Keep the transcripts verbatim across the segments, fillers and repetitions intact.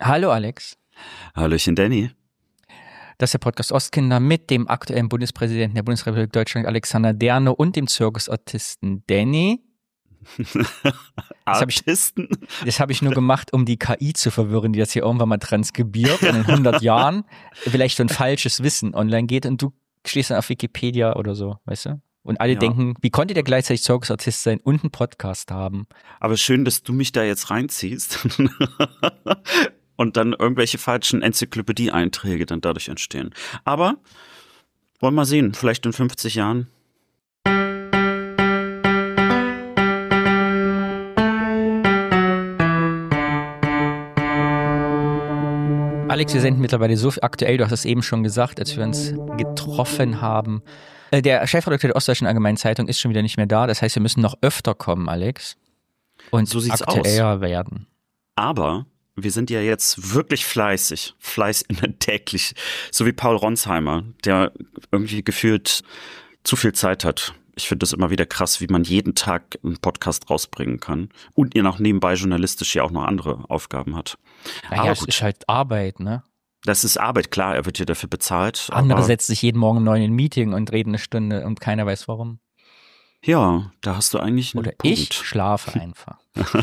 Hallo Alex. Hallöchen Danny. Das ist der Podcast Ostkinder mit dem aktuellen Bundespräsidenten der Bundesrepublik Deutschland, Alexander Derno, und dem Zirkusartisten Danny. Das habe ich, das hab ich nur gemacht, um die K I zu verwirren, die das hier irgendwann mal transkribiert und in hundert Jahren vielleicht so ein falsches Wissen online geht und du stehst dann auf Wikipedia oder so, weißt du? Und alle ja. denken, wie konnte der gleichzeitig Zirkusartist sein und einen Podcast haben? Aber schön, dass du mich da jetzt reinziehst und dann irgendwelche falschen Enzyklopädie-Einträge dann dadurch entstehen. Aber wollen wir mal sehen, vielleicht in fünfzig Jahren. Alex, wir sind mittlerweile so aktuell, du hast es eben schon gesagt, als wir uns getroffen haben. Der Chefredakteur der Ostdeutschen Allgemeinen Zeitung ist schon wieder nicht mehr da. Das heißt, wir müssen noch öfter kommen, Alex. Und so sieht's aktueller aus. werden. Aber wir sind ja jetzt wirklich fleißig. Fleiß immer täglich. So wie Paul Ronsheimer, der irgendwie gefühlt zu viel Zeit hat. Ich finde das immer wieder krass, wie man jeden Tag einen Podcast rausbringen kann. Und ihr noch nebenbei journalistisch ja auch noch andere Aufgaben hat. Naja, es ist halt Arbeit, ne? Das ist Arbeit, klar, er wird ja dafür bezahlt. Andere setzen sich jeden Morgen neu in ein Meeting und reden eine Stunde und keiner weiß warum. Ja, da hast du eigentlich einen Oder Punkt. Ich schlafe einfach.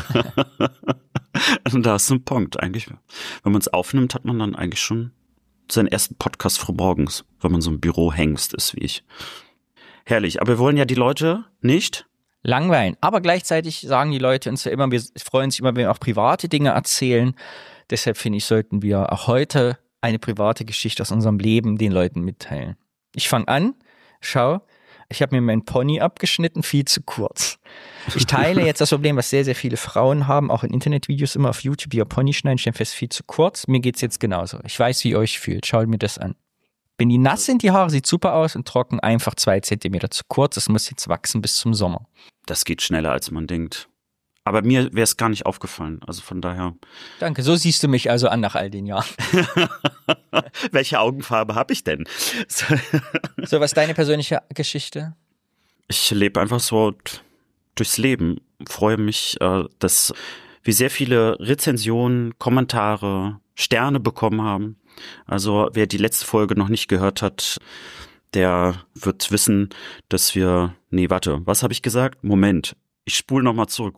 Da hast du einen Punkt. Eigentlich, wenn man es aufnimmt, hat man dann eigentlich schon seinen ersten Podcast früh morgens, wenn man so im Büro Hengst ist wie ich. Herrlich, aber wir wollen ja die Leute nicht langweilen. Aber gleichzeitig sagen die Leute uns ja immer, wir freuen sich immer, wenn wir auch private Dinge erzählen. Deshalb finde ich, sollten wir auch heute eine private Geschichte aus unserem Leben den Leuten mitteilen. Ich fange an, schau, ich habe mir meinen Pony abgeschnitten, viel zu kurz. Ich teile jetzt das Problem, was sehr, sehr viele Frauen haben, auch in Internetvideos immer auf YouTube, die ihr Pony schneiden, stellen fest, viel zu kurz. Mir geht's jetzt genauso. Ich weiß, wie ihr euch fühlt. Schaut mir das an. Wenn die nass sind, die Haare, sieht super aus, und trocken einfach zwei Zentimeter zu kurz. Das muss jetzt wachsen bis zum Sommer. Das geht schneller, als man denkt. Aber mir wäre es gar nicht aufgefallen. Also von daher. Danke, so siehst du mich also an nach all den Jahren. Welche Augenfarbe habe ich denn? So, was ist deine persönliche Geschichte? Ich lebe einfach so durchs Leben. Freue mich, dass wir sehr viele Rezensionen, Kommentare, Sterne bekommen haben. Also wer die letzte Folge noch nicht gehört hat, der wird wissen, dass wir, nee, warte, was habe ich gesagt? Moment, ich spule nochmal zurück.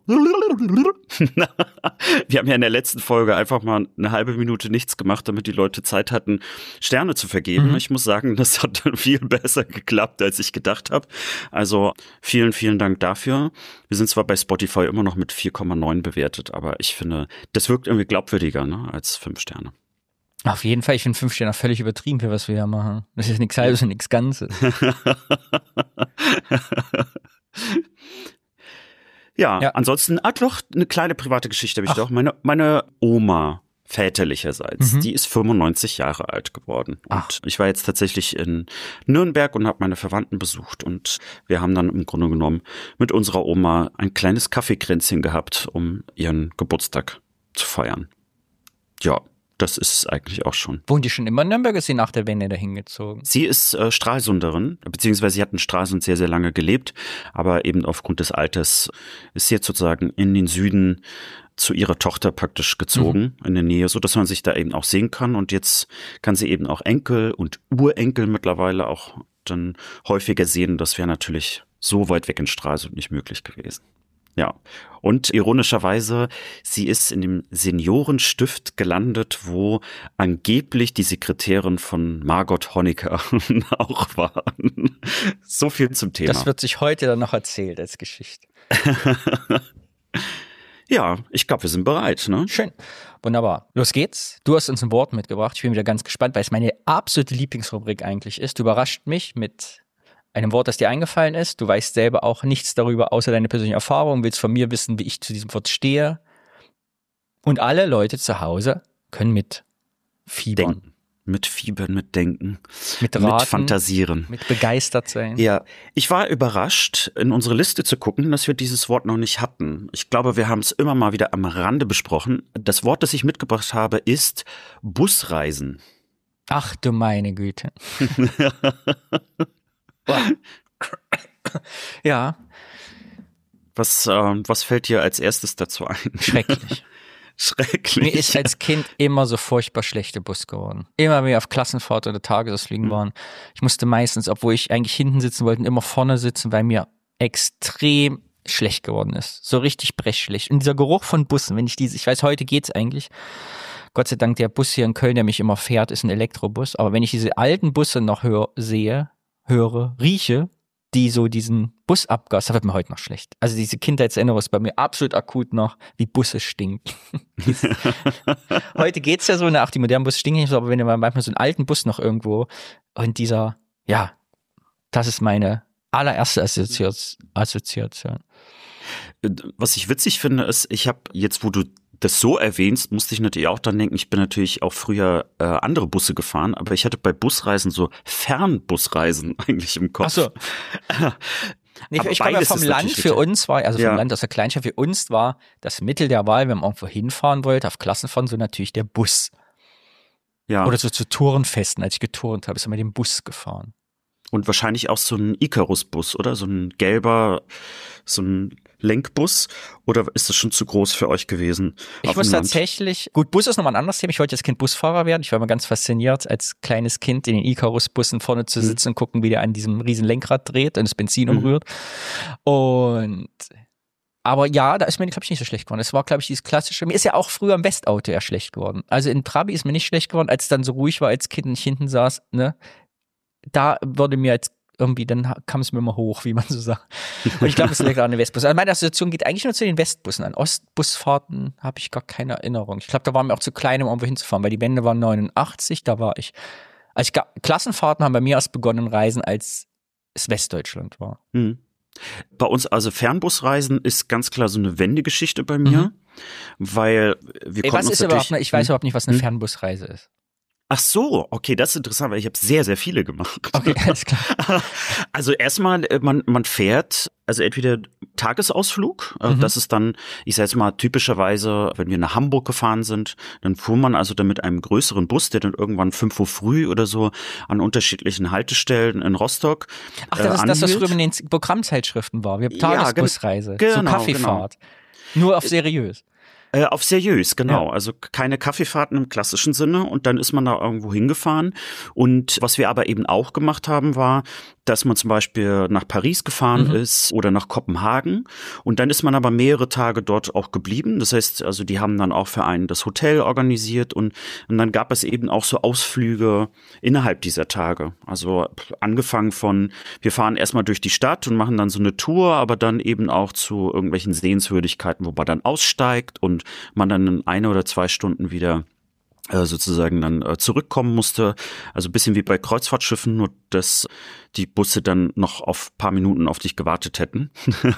Wir haben ja in der letzten Folge einfach mal eine halbe Minute nichts gemacht, damit die Leute Zeit hatten, Sterne zu vergeben. Mhm. Ich muss sagen, das hat viel besser geklappt, als ich gedacht habe. Also vielen, vielen Dank dafür. Wir sind zwar bei Spotify immer noch mit vier Komma neun bewertet, aber ich finde, das wirkt irgendwie glaubwürdiger, ne, als fünf Sterne. Auf jeden Fall, ich finde fünf Sterne völlig übertrieben, für was wir hier machen. Das ist nichts Halbes und nichts Ganzes. ja, ja, ansonsten, ah doch, eine kleine private Geschichte habe ich Ach. doch. Meine, meine Oma väterlicherseits, mhm. die ist fünfundneunzig Jahre alt geworden. Und Ach. ich war jetzt tatsächlich in Nürnberg und habe meine Verwandten besucht. Und wir haben dann im Grunde genommen mit unserer Oma ein kleines Kaffeekränzchen gehabt, um ihren Geburtstag zu feiern. Ja. Das ist es eigentlich auch schon. Wohnt die schon immer in Nürnberg, ist sie nach der Wende dahin gezogen? Sie ist äh, Stralsunderin, beziehungsweise sie hat in Stralsund sehr, sehr lange gelebt, aber eben aufgrund des Alters ist sie jetzt sozusagen in den Süden zu ihrer Tochter praktisch gezogen, mhm. in der Nähe, so dass man sich da eben auch sehen kann. Und jetzt kann sie eben auch Enkel und Urenkel mittlerweile auch dann häufiger sehen. Das wäre natürlich so weit weg in Stralsund nicht möglich gewesen. Ja, und ironischerweise, sie ist in dem Seniorenstift gelandet, wo angeblich die Sekretärin von Margot Honecker auch war. So viel zum Thema. Das wird sich heute dann noch erzählt als Geschichte. Ja, ich glaube, wir sind bereit, ne? Schön. Wunderbar. Los geht's. Du hast uns ein Wort mitgebracht. Ich bin wieder ganz gespannt, weil es meine absolute Lieblingsrubrik eigentlich ist. Du überrascht mich mit einem Wort, das dir eingefallen ist. Du weißt selber auch nichts darüber, außer deine persönliche Erfahrung, willst von mir wissen, wie ich zu diesem Wort stehe. Und alle Leute zu Hause können mit fiebern. Denken. Mit Fiebern, mit Denken, mit, raten, mit Fantasieren. Mit begeistert sein. Ja, ich war überrascht, in unsere Liste zu gucken, dass wir dieses Wort noch nicht hatten. Ich glaube, wir haben es immer mal wieder am Rande besprochen. Das Wort, das ich mitgebracht habe, ist Busreisen. Ach du meine Güte. Ja. Was, äh, was fällt dir als erstes dazu ein? Schrecklich. Schrecklich. Mir ist als Kind immer so furchtbar schlechte Bus geworden. Immer wenn wir auf Klassenfahrt oder Tagesausflügen mhm. waren. Ich musste meistens, obwohl ich eigentlich hinten sitzen wollte, immer vorne sitzen, weil mir extrem schlecht geworden ist. So richtig brechschlecht. Und dieser Geruch von Bussen, wenn ich diese, ich weiß, heute geht's eigentlich. Gott sei Dank, der Bus hier in Köln, der mich immer fährt, ist ein Elektrobus. Aber wenn ich diese alten Busse noch hör, sehe, höre, rieche, die so diesen Busabgas, da wird mir heute noch schlecht. Also diese Kindheitserinnerung ist bei mir absolut akut noch, wie Busse stinken. Heute geht's ja so, nach die modernen Busse stinken nicht so, aber wenn du mal manchmal so einen alten Bus noch irgendwo und dieser, ja, das ist meine allererste Assoziation. Was ich witzig finde, ist, ich habe jetzt, wo du das so erwähnst, musste ich natürlich auch dann denken, ich bin natürlich auch früher äh, andere Busse gefahren, aber ich hatte bei Busreisen so Fernbusreisen eigentlich im Kopf. Ach so. Nee, ich komme ja vom Land, für uns war, also vom ja. Land aus der Kleinstadt, für uns war das Mittel der Wahl, wenn man irgendwo hinfahren wollte, auf Klassenfahren, so natürlich der Bus. Ja. Oder so zu Tourenfesten, als ich geturnt habe, ist immer mit dem Bus gefahren. Und wahrscheinlich auch so ein Icarus-Bus, oder? So ein gelber, so ein Lenkbus. Oder ist das schon zu groß für euch gewesen? Ich muss tatsächlich, gut, Bus ist nochmal ein anderes Thema. Ich wollte als Kind Busfahrer werden. Ich war immer ganz fasziniert, als kleines Kind in den Icarus-Bussen vorne zu sitzen mhm. und gucken, wie der an diesem riesen Lenkrad dreht und das Benzin mhm. umrührt. Und aber ja, da ist mir, glaube ich, nicht so schlecht geworden. Es war, glaube ich, dieses klassische, mir ist ja auch früher im Westauto eher schlecht geworden. Also in Trabi ist mir nicht schlecht geworden, als es dann so ruhig war, als Kind und ich hinten saß, ne? Da würde mir jetzt irgendwie, dann kam es mir immer hoch, wie man so sagt. Und ich glaube, es liegt an den Westbussen. Also meine Assoziation geht eigentlich nur zu den Westbussen. An Ostbusfahrten habe ich gar keine Erinnerung. Ich glaube, da waren wir auch zu klein, um irgendwo hinzufahren, weil die Wende waren neunundachtzig, da war ich. Also ich, Klassenfahrten haben bei mir erst begonnen, Reisen, als es Westdeutschland war. Mhm. Bei uns, also Fernbusreisen ist ganz klar so eine Wendegeschichte bei mir, mhm. weil wir Ey, was ist überhaupt, ne, ich weiß überhaupt nicht, was eine Fernbusreise ist. Ach so, okay, das ist interessant, weil ich habe sehr, sehr viele gemacht. Okay, alles klar. Also erstmal, man, man fährt, also entweder Tagesausflug, mhm. das ist dann, ich sage jetzt mal typischerweise, wenn wir nach Hamburg gefahren sind, dann fuhr man also dann mit einem größeren Bus, der dann irgendwann fünf Uhr früh oder so an unterschiedlichen Haltestellen in Rostock Ach, das ist äh, das, was früher in den Programmzeitschriften war. Wir haben Tagesbusreise, ja, gen- genau, so Kaffeefahrt. Genau. Nur auf seriös. Äh, auf seriös, genau. Ja. Also keine Kaffeefahrten im klassischen Sinne und dann ist man da irgendwo hingefahren. Und was wir aber eben auch gemacht haben, war, dass man zum Beispiel nach Paris gefahren mhm. ist oder nach Kopenhagen und dann ist man aber mehrere Tage dort auch geblieben. Das heißt, also die haben dann auch für einen das Hotel organisiert und, und dann gab es eben auch so Ausflüge innerhalb dieser Tage. Also angefangen von, wir fahren erstmal durch die Stadt und machen dann so eine Tour, aber dann eben auch zu irgendwelchen Sehenswürdigkeiten, wo man dann aussteigt und man dann in eine oder zwei Stunden wieder sozusagen dann zurückkommen musste. Also ein bisschen wie bei Kreuzfahrtschiffen, nur dass die Busse dann noch auf ein paar Minuten auf dich gewartet hätten.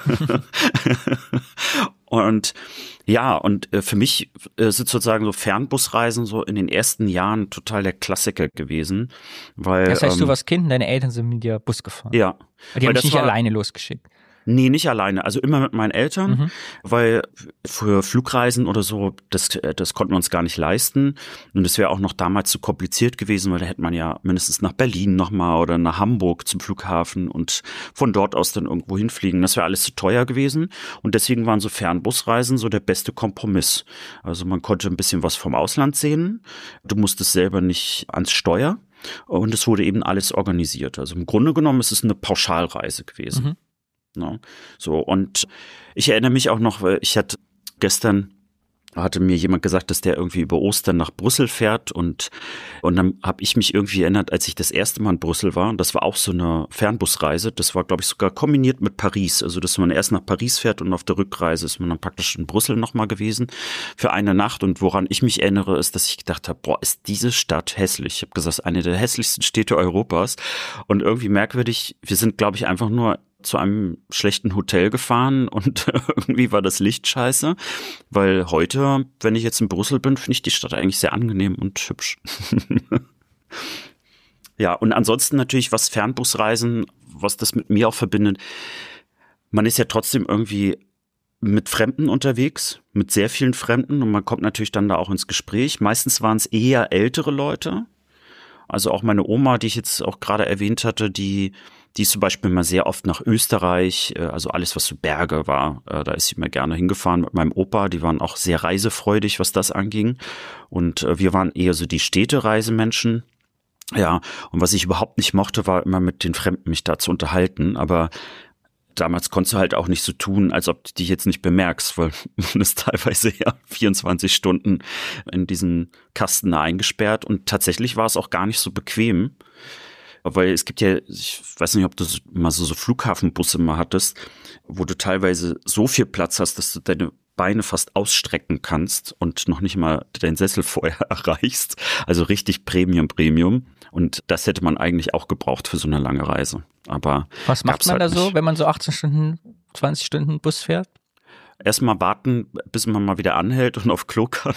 Und ja, und für mich sind sozusagen so Fernbusreisen so in den ersten Jahren total der Klassiker gewesen. Weil, das heißt, ähm, du warst Kind und deine Eltern sind mit dir Bus gefahren? Ja. Die haben dich nicht war, alleine losgeschickt? Nee, nicht alleine. Also immer mit meinen Eltern, mhm. weil für Flugreisen oder so, das, das konnten wir uns gar nicht leisten. Und das wäre auch noch damals zu kompliziert gewesen, weil da hätte man ja mindestens nach Berlin nochmal oder nach Hamburg zum Flughafen und von dort aus dann irgendwo hinfliegen. Das wäre alles zu teuer gewesen. Und deswegen waren so Fernbusreisen so der beste Kompromiss. Also man konnte ein bisschen was vom Ausland sehen. Du musstest selber nicht ans Steuer. Und es wurde eben alles organisiert. Also im Grunde genommen ist es eine Pauschalreise gewesen. Mhm. No. So, und ich erinnere mich auch noch, weil ich hatte gestern hatte mir jemand gesagt, dass der irgendwie über Ostern nach Brüssel fährt und und dann habe ich mich irgendwie erinnert, als ich das erste Mal in Brüssel war und das war auch so eine Fernbusreise, das war glaube ich sogar kombiniert mit Paris, also dass man erst nach Paris fährt und auf der Rückreise ist man dann praktisch in Brüssel nochmal gewesen für eine Nacht und woran ich mich erinnere, ist, dass ich gedacht habe, boah, ist diese Stadt hässlich. Ich habe gesagt, eine der hässlichsten Städte Europas und irgendwie merkwürdig, wir sind glaube ich einfach nur zu einem schlechten Hotel gefahren und irgendwie war das Licht scheiße, weil heute, wenn ich jetzt in Brüssel bin, finde ich die Stadt eigentlich sehr angenehm und hübsch. Ja, und ansonsten natürlich, was Fernbusreisen, was das mit mir auch verbindet, man ist ja trotzdem irgendwie mit Fremden unterwegs, mit sehr vielen Fremden und man kommt natürlich dann da auch ins Gespräch. Meistens waren es eher ältere Leute. Also auch meine Oma, die ich jetzt auch gerade erwähnt hatte, die Die ist zum Beispiel mal sehr oft nach Österreich, also alles, was so Berge war, da ist sie immer gerne hingefahren mit meinem Opa. Die waren auch sehr reisefreudig, was das anging. Und wir waren eher so die Städtereisemenschen. Ja, und was ich überhaupt nicht mochte, war immer mit den Fremden mich da zu unterhalten. Aber damals konntest du halt auch nicht so tun, als ob du dich jetzt nicht bemerkst, weil man ist teilweise ja vierundzwanzig Stunden in diesen Kasten eingesperrt. Und tatsächlich war es auch gar nicht so bequem. Weil es gibt ja, ich weiß nicht, ob du mal so, so Flughafenbusse mal hattest, wo du teilweise so viel Platz hast, dass du deine Beine fast ausstrecken kannst und noch nicht mal deinen Sessel vorher erreichst. Also richtig Premium, Premium. Und das hätte man eigentlich auch gebraucht für so eine lange Reise. Aber was macht man halt da so, nicht. wenn man so achtzehn Stunden, zwanzig Stunden Bus fährt? Erstmal warten, bis man mal wieder anhält und auf Klo kann.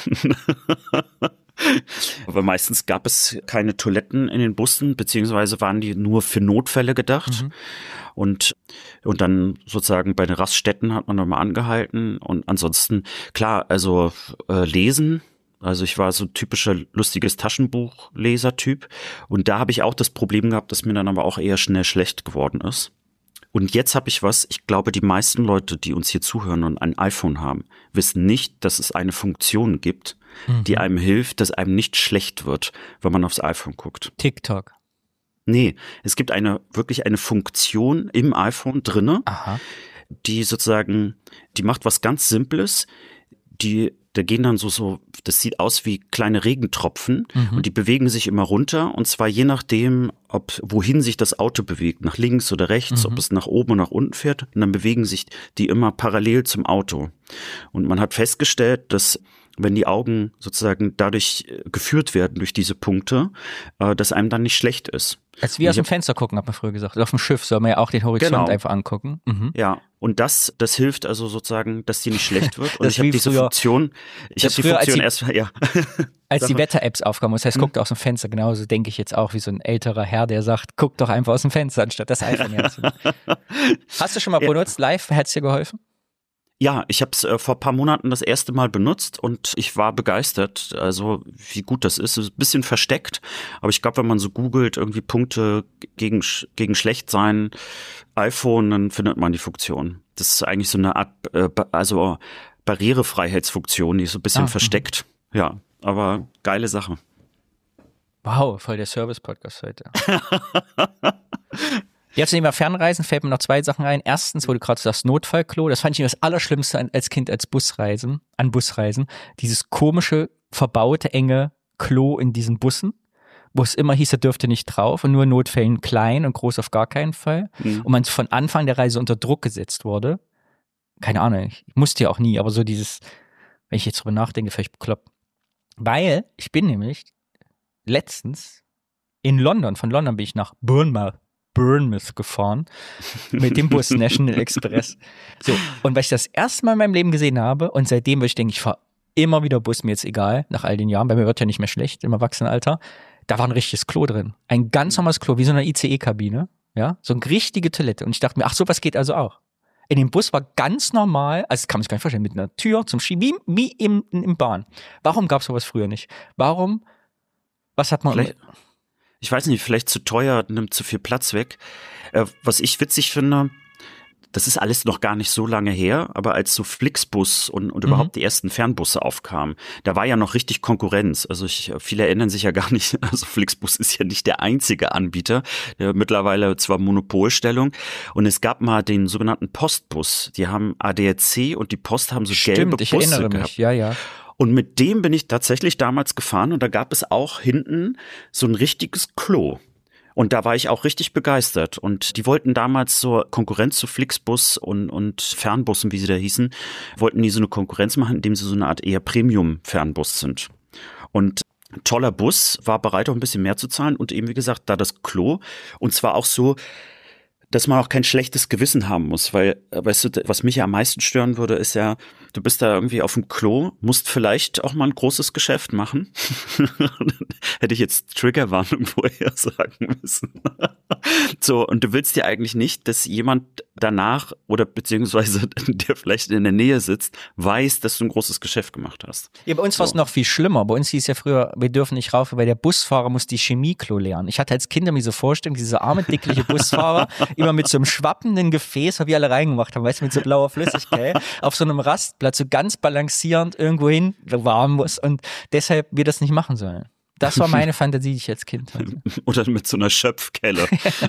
Aber meistens gab es keine Toiletten in den Bussen, beziehungsweise waren die nur für Notfälle gedacht. Mhm. Und, und dann sozusagen bei den Raststätten hat man nochmal angehalten. Und ansonsten, klar, also äh, lesen. Also ich war so ein typischer lustiges Taschenbuchleser-Typ. Und da habe ich auch das Problem gehabt, dass mir dann aber auch eher schnell schlecht geworden ist. Und jetzt habe ich was, ich glaube, die meisten Leute, die uns hier zuhören und ein iPhone haben, wissen nicht, dass es eine Funktion gibt, mhm. die einem hilft, dass einem nicht schlecht wird, wenn man aufs iPhone guckt. TikTok. Nee, es gibt eine wirklich eine Funktion im iPhone drinne, Aha. die sozusagen, die macht was ganz Simples, die da gehen dann so, so, das sieht aus wie kleine Regentropfen mhm. und die bewegen sich immer runter und zwar je nachdem, ob wohin sich das Auto bewegt, nach links oder rechts, mhm. ob es nach oben oder nach unten fährt und dann bewegen sich die immer parallel zum Auto. Und man hat festgestellt, dass wenn die Augen sozusagen dadurch geführt werden durch diese Punkte, dass einem dann nicht schlecht ist. Als wie aus dem Fenster gucken, hat man früher gesagt. Auf dem Schiff soll man ja auch den Horizont genau. einfach angucken. Mhm. Ja, und das, das hilft also sozusagen, dass dir nicht schlecht wird. Und ich habe diese früher, Funktion, ich habe die Funktion die, erst, ja. Als die Wetter-Apps aufkamen, das heißt, guckt aus dem Fenster, genauso denke ich jetzt auch wie so ein älterer Herr, der sagt, guck doch einfach aus dem Fenster, anstatt das iPhone herzunehmen. Hast du schon mal benutzt, ja. live, hat es dir geholfen? Ja, ich habe es äh, vor ein paar Monaten das erste Mal benutzt und ich war begeistert, also wie gut das ist. Es ist ein bisschen versteckt, aber ich glaube, wenn man so googelt, irgendwie Punkte gegen, gegen Schlechtsein, iPhone, dann findet man die Funktion. Das ist eigentlich so eine Art, äh, also Barrierefreiheitsfunktion, die ist so ein bisschen ah, versteckt. Mh. Ja, aber geile Sache. Wow, voll der Service-Podcast heute. Jetzt neben Fernreisen fällt mir noch zwei Sachen ein. Erstens, wo du gerade sagst, Notfallklo. Das fand ich das Allerschlimmste als Kind als Busreisen, an Busreisen. Dieses komische, verbaute, enge Klo in diesen Bussen, wo es immer hieß, er dürfte nicht drauf und nur in Notfällen klein und groß auf gar keinen Fall. Mhm. Und man von Anfang der Reise unter Druck gesetzt wurde. Keine Ahnung, ich musste ja auch nie, aber so dieses, wenn ich jetzt drüber nachdenke, vielleicht bekloppt. Weil ich bin nämlich letztens in London, von London bin ich nach Bournemouth. Bournemouth gefahren mit dem Bus National Express. So, und weil ich das erste Mal in meinem Leben gesehen habe und seitdem, weil ich denke, ich fahre immer wieder Bus, mir jetzt egal, nach all den Jahren, bei mir wird ja nicht mehr schlecht im Erwachsenenalter, da war ein richtiges Klo drin. Ein ganz normales Klo, wie so eine I C E-Kabine, ja, so eine richtige Toilette. Und ich dachte mir, ach, sowas geht also auch. In dem Bus war ganz normal, also das kann man sich gar nicht vorstellen, mit einer Tür zum Schieben, wie, wie im, im Bahn. Warum gab es sowas früher nicht? Warum, was hat man... Vielleicht Ich weiß nicht, vielleicht zu teuer, nimmt zu viel Platz weg. Äh, was ich witzig finde, das ist alles noch gar nicht so lange her, aber als so Flixbus und, und mhm. überhaupt die ersten Fernbusse aufkamen, da war ja noch richtig Konkurrenz. Also ich, viele erinnern sich ja gar nicht, also Flixbus ist ja nicht der einzige Anbieter, der mittlerweile zwar Monopolstellung. Und es gab mal den sogenannten Postbus. Die haben A D A C und die Post haben so Stimmt, gelbe Busse ich erinnere gehabt. mich, ja, ja. Und mit dem bin ich tatsächlich damals gefahren und da gab es auch hinten so ein richtiges Klo. Und da war ich auch richtig begeistert. Und die wollten damals zur Konkurrenz zu Flixbus und, und Fernbussen, wie sie da hießen, wollten die so eine Konkurrenz machen, indem sie so eine Art eher Premium-Fernbus sind. Und ein toller Bus, war bereit auch ein bisschen mehr zu zahlen und eben wie gesagt, da das Klo. Und zwar auch so, dass man auch kein schlechtes Gewissen haben muss, weil, weißt du, was mich ja am meisten stören würde, ist ja, du bist da irgendwie auf dem Klo, musst vielleicht auch mal ein großes Geschäft machen. Hätte ich jetzt Triggerwarnung vorher sagen müssen. So, und du willst ja eigentlich nicht, dass jemand danach oder beziehungsweise der vielleicht in der Nähe sitzt, weiß, dass du ein großes Geschäft gemacht hast. Ja, bei uns so. war es noch viel schlimmer. Bei uns hieß ja früher, wir dürfen nicht rauf, weil der Busfahrer muss die Chemieklo lernen. Ich hatte als Kind mir so vorstellen, dieser arme, dickliche Busfahrer, immer mit so einem schwappenden Gefäß, wie alle reingemacht haben, weißt du, mit so blauer Flüssigkeit, auf so einem Rastplatz, so ganz balancierend irgendwo hin, warm muss und deshalb wir das nicht machen sollen. Das war meine Fantasie, die ich als Kind hatte. Oder mit so einer Schöpfkelle.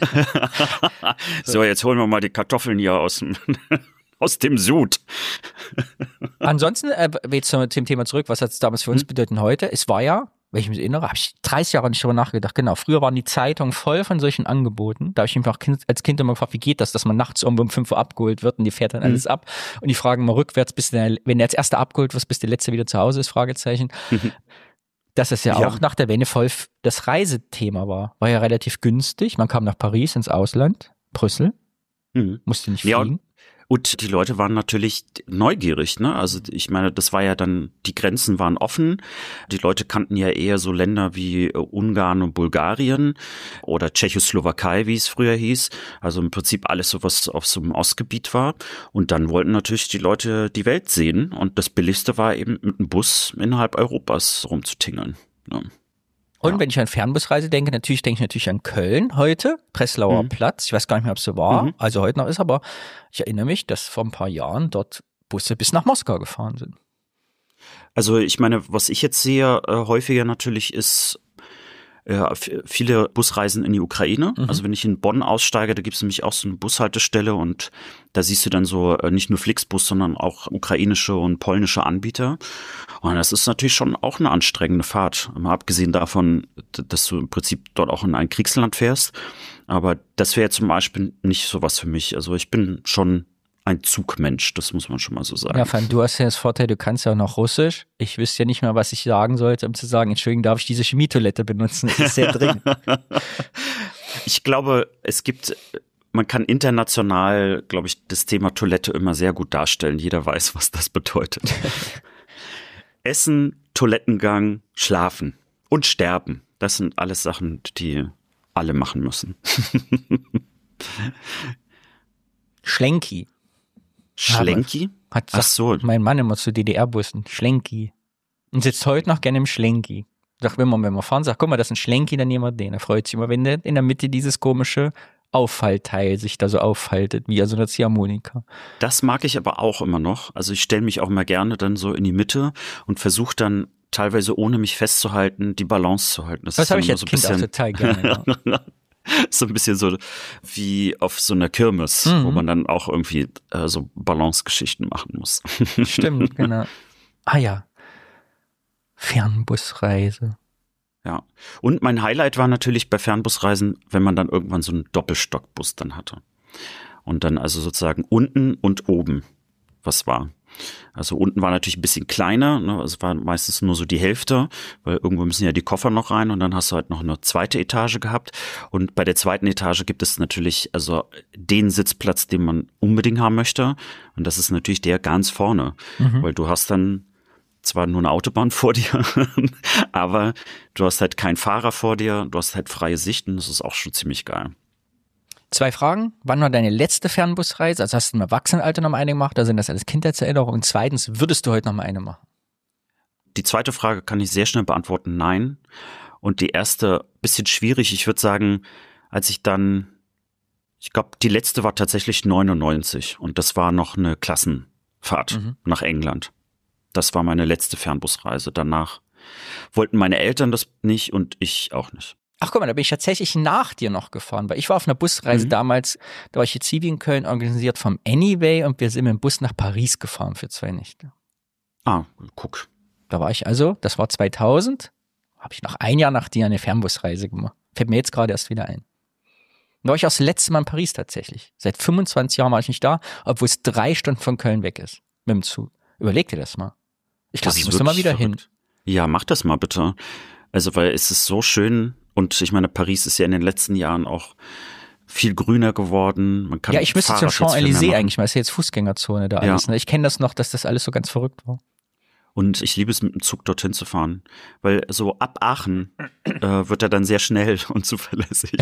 So, jetzt holen wir mal die Kartoffeln hier aus dem, aus dem Sud. Ansonsten, äh, jetzt zum Thema zurück, was hat es damals für uns bedeutet heute? Es war ja, wenn ich mich erinnere, habe ich dreißig Jahre nicht drüber nachgedacht. Genau, früher waren die Zeitungen voll von solchen Angeboten. Da habe ich mich auch kind, als Kind immer gefragt, wie geht das, dass man nachts um fünf Uhr abgeholt wird und die fährt dann alles mhm. ab. Und die fragen mal rückwärts, bis der, wenn der als erster abgeholt wird, bis der Letzte wieder zu Hause ist, Fragezeichen. Mhm. Dass es ja, ja auch nach der Wende voll das Reisethema war. War ja relativ günstig. Man kam nach Paris ins Ausland, Brüssel, mhm. musste nicht fliegen. Ja, und die Leute waren natürlich neugierig, ne? Also ich meine, das war ja dann, die Grenzen waren offen. Die Leute kannten ja eher so Länder wie Ungarn und Bulgarien oder Tschechoslowakei, wie es früher hieß. Also im Prinzip alles so, was auf so einem Ostgebiet war. Und dann wollten natürlich die Leute die Welt sehen. Und das Billigste war eben mit einem Bus innerhalb Europas rumzutingeln. Ne? Und ja. wenn ich an Fernbusreise denke, natürlich denke ich natürlich an Köln heute, Breslauer mhm. Platz. Ich weiß gar nicht mehr, ob es so war, mhm. also heute noch ist, aber ich erinnere mich, dass vor ein paar Jahren dort Busse bis nach Moskau gefahren sind. Also ich meine, was ich jetzt sehe äh, häufiger natürlich ist äh, viele Busreisen in die Ukraine. Mhm. Also wenn ich in Bonn aussteige, da gibt es nämlich auch so eine Bushaltestelle und da siehst du dann so äh, nicht nur Flixbus, sondern auch ukrainische und polnische Anbieter. Und das ist natürlich schon auch eine anstrengende Fahrt. Mal abgesehen davon, dass du im Prinzip dort auch in ein Kriegsland fährst. Aber das wäre zum Beispiel nicht so was für mich. Also ich bin schon ein Zugmensch, das muss man schon mal so sagen. Ja, vor allem, du hast ja das Vorteil, du kannst ja auch noch Russisch. Ich wüsste ja nicht mehr, was ich sagen sollte, um zu sagen, Entschuldigung, darf ich diese Chemietoilette benutzen? Das ist sehr dringend. Ich glaube, es gibt, man kann international, glaube ich, das Thema Toilette immer sehr gut darstellen. Jeder weiß, was das bedeutet. Essen, Toilettengang, Schlafen und Sterben. Das sind alles Sachen, die alle machen müssen. Schlenki. Schlenki? Hat, Ach so. Mein Mann immer zu D D R-Bussen. Schlenki. Und sitzt heute noch gerne im Schlenki. Sagt, wenn man, wenn wir fahren, sagt, guck mal, das ist ein Schlenki, dann nehmen wir den. Er freut sich immer, wenn der in der Mitte dieses komische Auffallteil sich da so auffaltet, wie also eine Ziehharmonika. Das mag ich aber auch immer noch. Also ich stelle mich auch immer gerne dann so in die Mitte und versuche dann teilweise, ohne mich festzuhalten, die Balance zu halten. Das, das habe ich als so Kind auch total gerne. Ja. So ein bisschen so wie auf so einer Kirmes, mhm. wo man dann auch irgendwie äh, so Balance-Geschichten machen muss. Stimmt, genau. Ah ja, Fernbusreise. Ja, und mein Highlight war natürlich bei Fernbusreisen, wenn man dann irgendwann so einen Doppelstockbus dann hatte. Und dann also sozusagen unten und oben was war. Also unten war natürlich ein bisschen kleiner, ne? Es war meistens nur so die Hälfte, weil irgendwo müssen ja die Koffer noch rein und dann hast du halt noch eine zweite Etage gehabt. Und bei der zweiten Etage gibt es natürlich also den Sitzplatz, den man unbedingt haben möchte. Und das ist natürlich der ganz vorne, mhm. weil du hast dann zwar nur eine Autobahn vor dir, aber du hast halt keinen Fahrer vor dir, du hast halt freie Sicht und das ist auch schon ziemlich geil. Zwei Fragen. Wann war deine letzte Fernbusreise? Also hast du im Erwachsenenalter noch mal eine gemacht? Da sind das alles Kindheitserinnerungen. Und zweitens, würdest du heute noch mal eine machen? Die zweite Frage kann ich sehr schnell beantworten, nein. Und die erste, bisschen schwierig. Ich würde sagen, als ich dann, ich glaube, die letzte war tatsächlich neunundneunzig und das war noch eine Klassenfahrt mhm. nach England. Das war meine letzte Fernbusreise. Danach wollten meine Eltern das nicht und ich auch nicht. Ach guck mal, da bin ich tatsächlich nach dir noch gefahren, weil ich war auf einer Busreise mhm. damals, da war ich jetzt Zivi in Köln, organisiert vom Anyway und wir sind mit dem Bus nach Paris gefahren für zwei Nächte. Ah, guck. Da war ich also, das war zweitausend, habe ich noch ein Jahr nach dir eine Fernbusreise gemacht. Fällt mir jetzt gerade erst wieder ein. Da war ich auch das letzte Mal in Paris tatsächlich. Seit fünfundzwanzig Jahren war ich nicht da, obwohl es drei Stunden von Köln weg ist mit dem Zug. Überleg dir das mal. Ich glaube, ich muss da mal wieder verrückt. hin. Ja, mach das mal bitte. Also, weil es ist so schön und ich meine, Paris ist ja in den letzten Jahren auch viel grüner geworden. Man kann ja, ich müsste zum Fahrrad jetzt viel mehr Champs-Élysées machen. eigentlich mal, ist ja jetzt Fußgängerzone da Ja. alles. Ne? Ich kenne das noch, dass das alles so ganz verrückt war. Und ich liebe es, mit dem Zug dorthin zu fahren, weil so ab Aachen äh, wird er dann sehr schnell und zuverlässig.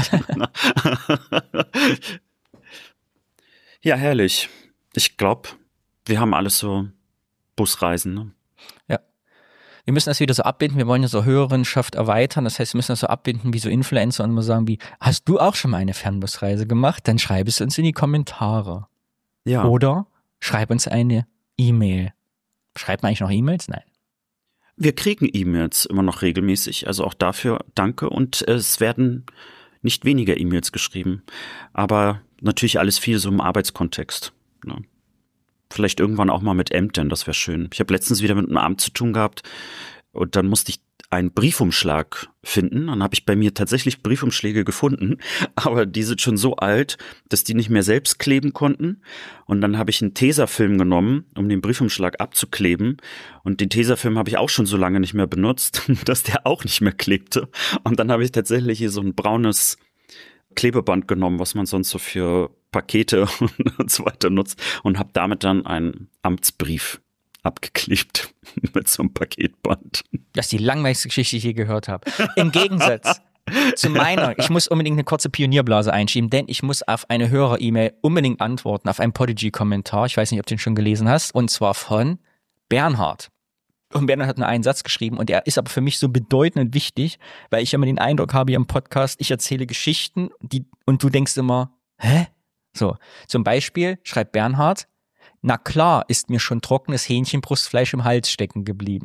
Ja, herrlich. Ich glaube, wir haben alles so Busreisen. Ne? Ja. Wir müssen das wieder so abbinden, wir wollen ja so Hörerinschaft erweitern, das heißt, wir müssen das so abbinden wie so Influencer und immer sagen wie, hast du auch schon mal eine Fernbusreise gemacht? Dann schreib es uns in die Kommentare. Ja. Oder schreib uns eine E-Mail. Schreibt man eigentlich noch E-Mails? Nein. Wir kriegen E-Mails immer noch regelmäßig, also auch dafür danke. Und es werden nicht weniger E-Mails geschrieben, aber natürlich alles viel so im Arbeitskontext. Ne? Vielleicht irgendwann auch mal mit Ämtern, das wäre schön. Ich habe letztens wieder mit einem Amt zu tun gehabt und dann musste ich einen Briefumschlag finden. Dann habe ich bei mir tatsächlich Briefumschläge gefunden, aber die sind schon so alt, dass die nicht mehr selbst kleben konnten. Und dann habe ich einen Tesafilm genommen, um den Briefumschlag abzukleben. Und den Tesafilm habe ich auch schon so lange nicht mehr benutzt, dass der auch nicht mehr klebte. Und dann habe ich tatsächlich hier so ein braunes Klebeband genommen, was man sonst so für Pakete und so weiter nutzt, und habe damit dann einen Amtsbrief abgeklebt mit so einem Paketband. Das ist die langweiligste Geschichte, die ich je gehört habe. Im Gegensatz zu meiner, ich muss unbedingt eine kurze Pionierblase einschieben, denn ich muss auf eine Hörer-E-Mail unbedingt antworten, auf einen Podigy-Kommentar. Ich weiß nicht, ob du den schon gelesen hast, und zwar von Bernhard. Und Bernhard hat nur einen Satz geschrieben und er ist aber für mich so bedeutend und wichtig, weil ich immer den Eindruck habe hier im Podcast, ich erzähle Geschichten die, und du denkst immer, hä? So, zum Beispiel schreibt Bernhard, na klar, ist mir schon trockenes Hähnchenbrustfleisch im Hals stecken geblieben.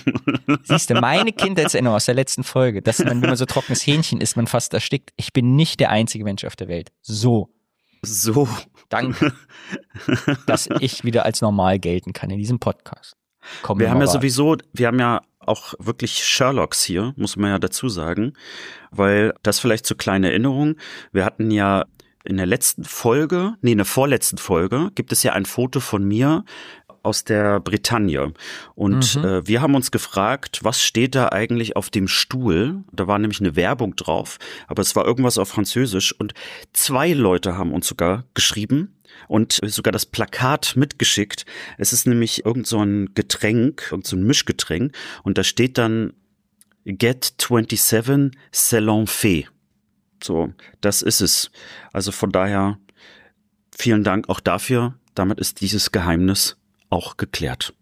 Siehst du, meine Kindheitserinnerung aus der letzten Folge, dass man, wenn man so trockenes Hähnchen isst, man fast erstickt. Ich bin nicht der einzige Mensch auf der Welt. So. So. Danke, dass ich wieder als normal gelten kann in diesem Podcast. Kommen wir haben ja rein. sowieso, wir haben ja auch wirklich Sherlocks hier, muss man ja dazu sagen, weil das vielleicht zur kleinen Erinnerung, wir hatten ja in der letzten Folge, nee, in der vorletzten Folge, gibt es ja ein Foto von mir aus der Bretagne. Und Mhm. äh, wir haben uns gefragt, was steht da eigentlich auf dem Stuhl? Da war nämlich eine Werbung drauf, aber es war irgendwas auf Französisch. Und zwei Leute haben uns sogar geschrieben und sogar das Plakat mitgeschickt. Es ist nämlich irgend so ein Getränk, irgend so ein Mischgetränk. Und da steht dann Get twenty-seven Salon Fait. So, das ist es. Also von daher vielen Dank auch dafür. Damit ist dieses Geheimnis auch geklärt.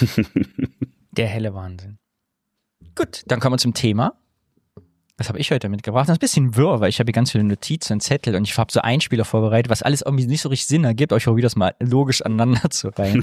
Der helle Wahnsinn. Gut, dann kommen wir zum Thema. Was habe ich heute mitgebracht? Das ist ein bisschen wirr, weil ich habe hier ganz viele Notizen und Zettel und ich habe so Einspieler vorbereitet, was alles irgendwie nicht so richtig Sinn ergibt, euch probiert das mal logisch aneinander zu reihen.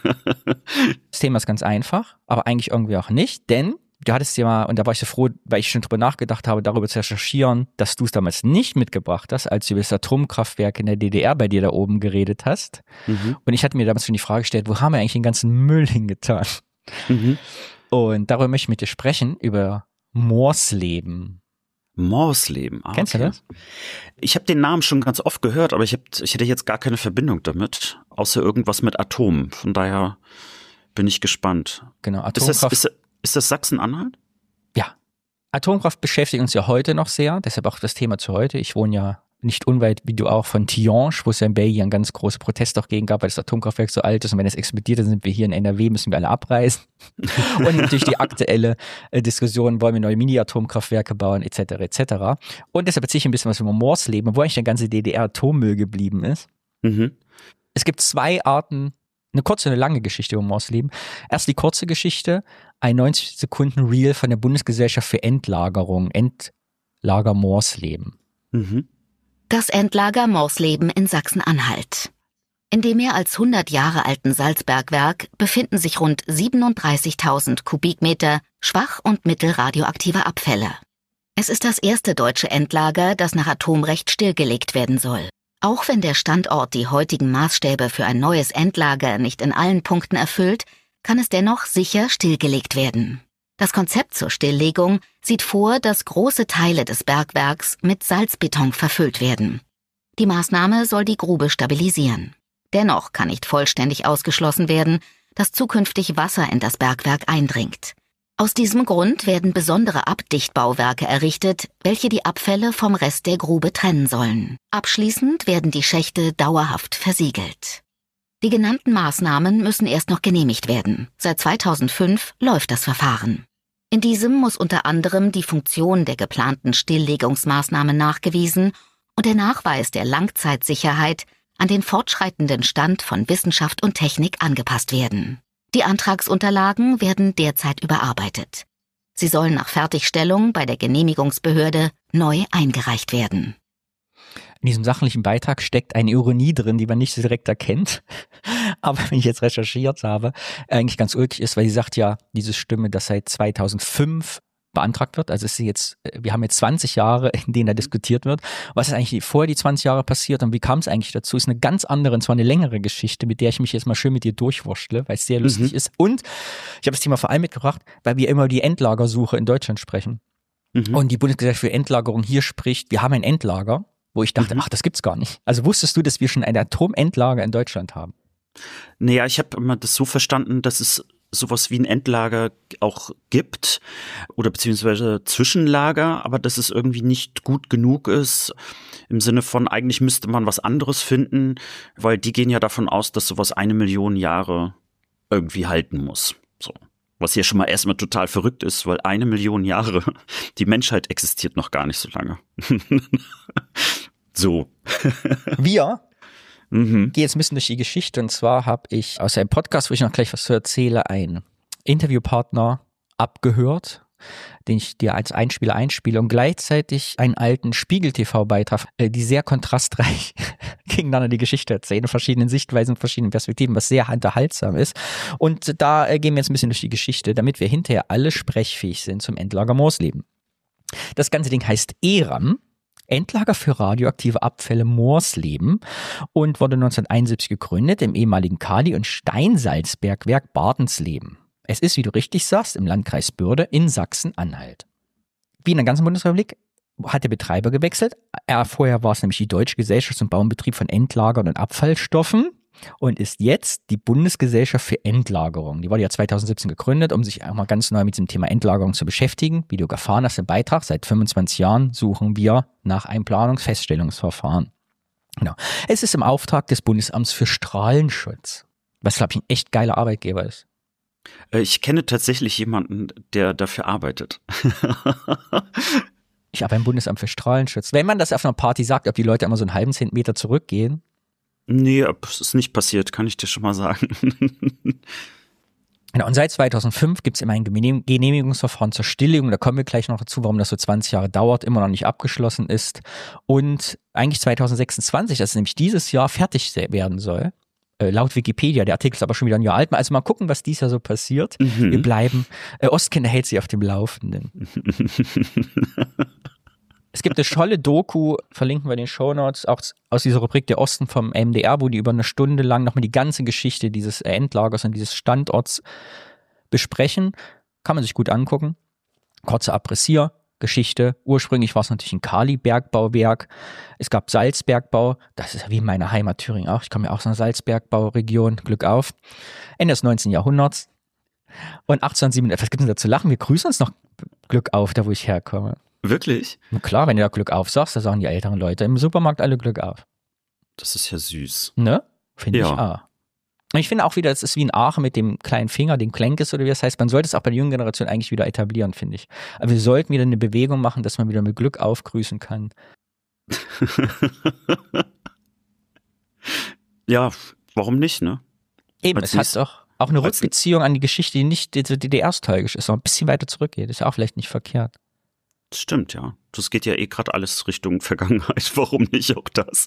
Das Thema ist ganz einfach, aber eigentlich irgendwie auch nicht, denn du hattest ja mal, und da war ich so froh, weil ich schon drüber nachgedacht habe, darüber zu recherchieren, dass du es damals nicht mitgebracht hast, als du über das Atomkraftwerk in der D D R bei dir da oben geredet hast. Mhm. Und ich hatte mir damals schon die Frage gestellt, wo haben wir eigentlich den ganzen Müll hingetan? Mhm. Und darüber möchte ich mit dir sprechen, über Morsleben. Morsleben. Ah, Kennst du okay. das? Ich habe den Namen schon ganz oft gehört, aber ich, hab, ich hätte jetzt gar keine Verbindung damit, außer irgendwas mit Atomen. Von daher bin ich gespannt. Genau, Ist das, Atomkraft. ist, ist das Sachsen-Anhalt? Ja, Atomkraft beschäftigt uns ja heute noch sehr, deshalb auch das Thema zu heute. Ich wohne ja nicht unweit, wie du auch, von Tihange, wo es ja in Belgien ganz große Proteste auch gegen gab, weil das Atomkraftwerk so alt ist und wenn es explodiert, dann sind wir hier in N R W, müssen wir alle abreisen. Und natürlich die aktuelle äh, Diskussion, wollen wir neue Mini-Atomkraftwerke bauen, et cetera et cetera. Und deshalb erzähle ich ein bisschen was über Morsleben, wo eigentlich der ganze D D R-Atommüll geblieben ist. Mhm. Es gibt zwei Arten, eine kurze und eine lange Geschichte über Morsleben. Erst die kurze Geschichte, ein neunzig Sekunden Reel von der Bundesgesellschaft für Endlagerung, Endlager Morsleben. Mhm. Das Endlager Morsleben in Sachsen-Anhalt. In dem mehr als hundert Jahre alten Salzbergwerk befinden sich rund siebenunddreißigtausend Kubikmeter schwach- und mittelradioaktive Abfälle. Es ist das erste deutsche Endlager, das nach Atomrecht stillgelegt werden soll. Auch wenn der Standort die heutigen Maßstäbe für ein neues Endlager nicht in allen Punkten erfüllt, kann es dennoch sicher stillgelegt werden. Das Konzept zur Stilllegung sieht vor, dass große Teile des Bergwerks mit Salzbeton verfüllt werden. Die Maßnahme soll die Grube stabilisieren. Dennoch kann nicht vollständig ausgeschlossen werden, dass zukünftig Wasser in das Bergwerk eindringt. Aus diesem Grund werden besondere Abdichtbauwerke errichtet, welche die Abfälle vom Rest der Grube trennen sollen. Abschließend werden die Schächte dauerhaft versiegelt. Die genannten Maßnahmen müssen erst noch genehmigt werden. Seit zweitausendfünf läuft das Verfahren. In diesem muss unter anderem die Funktion der geplanten Stilllegungsmaßnahmen nachgewiesen und der Nachweis der Langzeitsicherheit an den fortschreitenden Stand von Wissenschaft und Technik angepasst werden. Die Antragsunterlagen werden derzeit überarbeitet. Sie sollen nach Fertigstellung bei der Genehmigungsbehörde neu eingereicht werden. In diesem sachlichen Beitrag steckt eine Ironie drin, die man nicht so direkt erkennt. Aber wenn ich jetzt recherchiert habe, eigentlich ganz ulkig ist, weil sie sagt ja, diese Stimme, das seit zweitausendfünf beantragt wird. Also es ist jetzt, wir haben jetzt zwanzig Jahre, in denen da diskutiert wird. Was ist eigentlich vorher die zwanzig Jahre passiert und wie kam es eigentlich dazu? Ist eine ganz andere, und zwar eine längere Geschichte, mit der ich mich jetzt mal schön mit dir durchwurschtle, weil es sehr lustig mhm. ist. Und ich habe das Thema vor allem mitgebracht, weil wir immer über die Endlagersuche in Deutschland sprechen. Mhm. Und die Bundesgesellschaft für Endlagerung hier spricht, wir haben ein Endlager, wo ich dachte, mhm. ach, das gibt's gar nicht. Also wusstest du, dass wir schon ein Atomendlager in Deutschland haben? Naja, ich habe immer das so verstanden, dass es sowas wie ein Endlager auch gibt oder beziehungsweise Zwischenlager, aber dass es irgendwie nicht gut genug ist, im Sinne von, eigentlich müsste man was anderes finden, weil die gehen ja davon aus, dass sowas eine Million Jahre irgendwie halten muss. So. Was ja schon mal erstmal total verrückt ist, weil eine Million Jahre, die Menschheit existiert noch gar nicht so lange. So. Wir Mhm. gehe jetzt ein bisschen durch die Geschichte, und zwar habe ich aus einem Podcast, wo ich noch gleich was zu erzähle, einen Interviewpartner abgehört, den ich dir als Einspieler einspiele, und gleichzeitig einen alten Spiegel-T V-Beitrag, die sehr kontrastreich gegeneinander die Geschichte erzählen, in verschiedenen Sichtweisen, in verschiedenen Perspektiven, was sehr unterhaltsam ist. Und da gehen wir jetzt ein bisschen durch die Geschichte, damit wir hinterher alle sprechfähig sind zum Endlager Moorsleben. Das ganze Ding heißt E R A M, Endlager für radioaktive Abfälle Moorsleben, und wurde neunzehnhunderteinundsiebzig gegründet im ehemaligen Kali- und Steinsalzbergwerk Bartensleben. Es ist, wie du richtig sagst, im Landkreis Börde in Sachsen-Anhalt. Wie in der ganzen Bundesrepublik hat der Betreiber gewechselt. Er, vorher war es nämlich die Deutsche Gesellschaft zum Bau und Betrieb von Endlagern und Abfallstoffen und ist jetzt die Bundesgesellschaft für Endlagerung. Die wurde ja zweitausendsiebzehn gegründet, um sich auch mal ganz neu mit dem Thema Endlagerung zu beschäftigen. Wie du erfahren hast im Beitrag, seit fünfundzwanzig Jahren suchen wir nach einem Planungsfeststellungsverfahren. Genau. Es ist im Auftrag des Bundesamts für Strahlenschutz, was, glaube ich, ein echt geiler Arbeitgeber ist. Ich kenne tatsächlich jemanden, der dafür arbeitet. Ich habe ein Bundesamt für Strahlenschutz. Wenn man das auf einer Party sagt, ob die Leute immer so einen halben Zentimeter zurückgehen? Nee, es ist nicht passiert, kann ich dir schon mal sagen. Genau, und seit zweitausendfünf gibt es immer ein Genehmigungsverfahren zur Stilllegung. Da kommen wir gleich noch dazu, warum das so zwanzig Jahre dauert, immer noch nicht abgeschlossen ist. Und eigentlich zweitausendsechsundzwanzig, das nämlich dieses Jahr fertig werden soll. Äh, laut Wikipedia, der Artikel ist aber schon wieder ein Jahr alt. Also mal gucken, was dieses Jahr so passiert. Mhm. Wir bleiben, äh, Ostkinder hält sie auf dem Laufenden. Es gibt eine tolle Doku, verlinken wir in den Shownotes, auch aus dieser Rubrik Der Osten vom M D R, wo die über eine Stunde lang nochmal die ganze Geschichte dieses Endlagers und dieses Standorts besprechen. Kann man sich gut angucken. Kurzer Abriss hier. Geschichte. Ursprünglich war es natürlich ein Kali-Bergbauwerk. Es gab Salzbergbau. Das ist ja wie in meiner Heimat Thüringen auch. Ich komme ja auch aus einer Salzbergbauregion. Glück auf. Ende des neunzehnten Jahrhunderts. Und achtzehnhundertsiebenundachtzig, was gibt es denn da zu lachen? Wir grüßen uns noch Glück auf, da wo ich herkomme. Wirklich? Na klar, wenn du da Glück auf sagst, da sagen die älteren Leute im Supermarkt alle Glück auf. Das ist ja süß. Ne? Finde ja. ich auch. Und ich finde auch wieder, es ist wie ein Aachen mit dem kleinen Finger, dem Klenkes oder wie das heißt. Man sollte es auch bei der jungen Generation eigentlich wieder etablieren, finde ich. Aber wir sollten wieder eine Bewegung machen, dass man wieder mit Glück aufgrüßen kann. Ja, warum nicht, ne? Eben, Weil's es hat doch auch eine weil's Rückbeziehung an die Geschichte, die nicht D D R-nostalgisch ist, sondern ein bisschen weiter zurückgeht. Ist ja auch vielleicht nicht verkehrt. Das stimmt, ja. Das geht ja eh gerade alles Richtung Vergangenheit. Warum nicht auch das?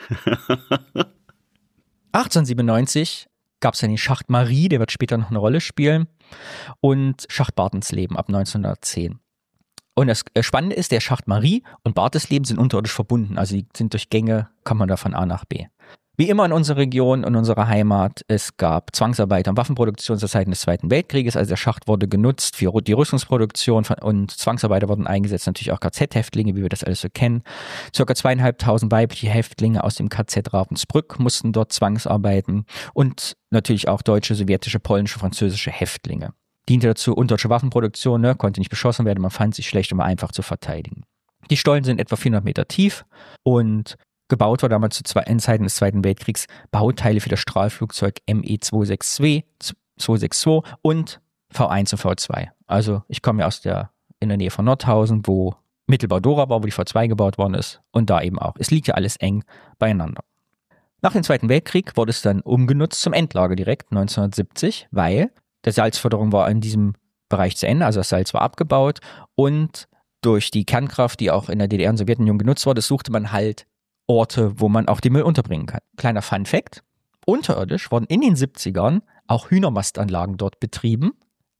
achtzehnhundertsiebenundneunzig gab es dann den Schacht Marie, der wird später noch eine Rolle spielen, und Schacht Bartensleben ab neunzehnhundertzehn. Und das Spannende ist, der Schacht Marie und Bartensleben sind unterirdisch verbunden, also die sind durch Gänge, kommt man da von A nach B. Wie immer in unserer Region und unserer Heimat, es gab Zwangsarbeiter und Waffenproduktion zur Zeit des Zweiten Weltkrieges, also der Schacht wurde genutzt für die Rüstungsproduktion von, und Zwangsarbeiter wurden eingesetzt, natürlich auch K Z-Häftlinge, wie wir das alles so kennen. Circa zweieinhalbtausend weibliche Häftlinge aus dem K Z Ravensbrück mussten dort zwangsarbeiten und natürlich auch deutsche, sowjetische, polnische, französische Häftlinge. diente dazu unterirdische Waffenproduktion, ne, konnte nicht beschossen werden, man fand sich schlecht, um einfach zu verteidigen. Die Stollen sind etwa vierhundert Meter tief und gebaut war damals zu zwei Endzeiten des Zweiten Weltkriegs Bauteile für das Strahlflugzeug M E zweihundertzweiundsechzig und V eins und V zwei. Also ich komme ja aus der, in der Nähe von Nordhausen, wo Mittelbau-Dora war, wo die V zwei gebaut worden ist und da eben auch. Es liegt ja alles eng beieinander. Nach dem Zweiten Weltkrieg wurde es dann umgenutzt zum Endlager direkt neunzehnhundertsiebzig, weil der Salzförderung war in diesem Bereich zu Ende, also das Salz war abgebaut und durch die Kernkraft, die auch in der D D R und Sowjetunion genutzt wurde, suchte man halt Orte, wo man auch den Müll unterbringen kann. Kleiner Fun-Fact, unterirdisch wurden in den siebzigern auch Hühnermastanlagen dort betrieben.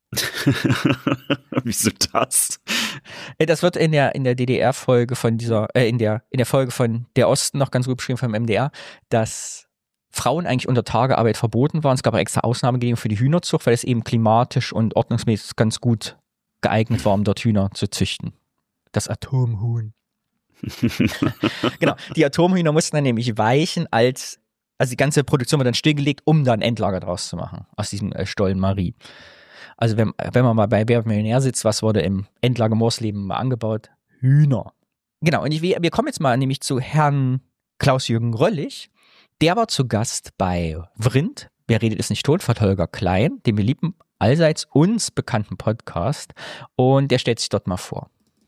Wieso das? Das wird in der, in der D D R-Folge von dieser, äh, in der, in der Folge von Der Osten noch ganz gut beschrieben vom M D R, dass Frauen eigentlich unter Tagearbeit verboten waren. Es gab auch extra Ausnahmegenehmigungen für die Hühnerzucht, weil es eben klimatisch und ordnungsmäßig ganz gut geeignet war, um dort Hühner zu züchten. Das Atomhuhn. Genau, die Atomhühner mussten dann nämlich weichen, als, also die ganze Produktion wird dann stillgelegt, um dann Endlager draus zu machen, aus diesem äh, Stollen Marie. Also wenn, wenn man mal bei Wer wird Millionär sitzt, was wurde im Endlager Morsleben mal angebaut? Hühner. Genau, und ich, wir kommen jetzt mal nämlich zu Herrn Klaus-Jürgen Röllig. Der war zu Gast bei Vrindt, Wer redet ist nicht tot, von Holger Klein, dem beliebten, allseits uns bekannten Podcast. Und der stellt sich dort mal vor.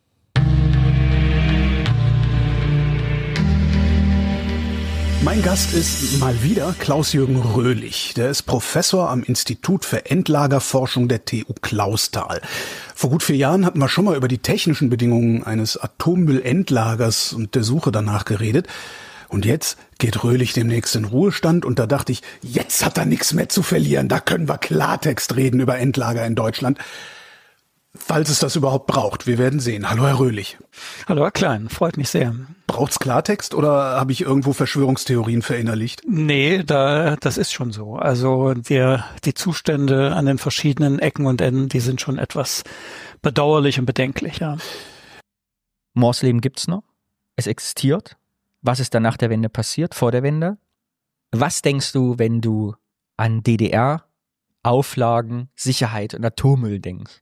Mein Gast ist mal wieder Klaus-Jürgen Röhlig. Der ist Professor am Institut für Endlagerforschung der T U Clausthal. Vor gut vier Jahren hatten wir schon mal über die technischen Bedingungen eines Atommüllendlagers und der Suche danach geredet. Und jetzt geht Röhlig demnächst in Ruhestand und da dachte ich, jetzt hat er nichts mehr zu verlieren. Da können wir Klartext reden über Endlager in Deutschland. Falls es das überhaupt braucht. Wir werden sehen. Hallo, Herr Röhlig. Hallo, Herr Klein. Freut mich sehr. Braucht's Klartext oder habe ich irgendwo Verschwörungstheorien verinnerlicht? Nee, da, das ist schon so. Also der, die Zustände an den verschiedenen Ecken und Enden, die sind schon etwas bedauerlich und bedenklich, ja. Morsleben gibt's noch. Es existiert. Was ist dann nach der Wende passiert, vor der Wende? Was denkst du, wenn du an D D R, Auflagen, Sicherheit und Atommüll denkst?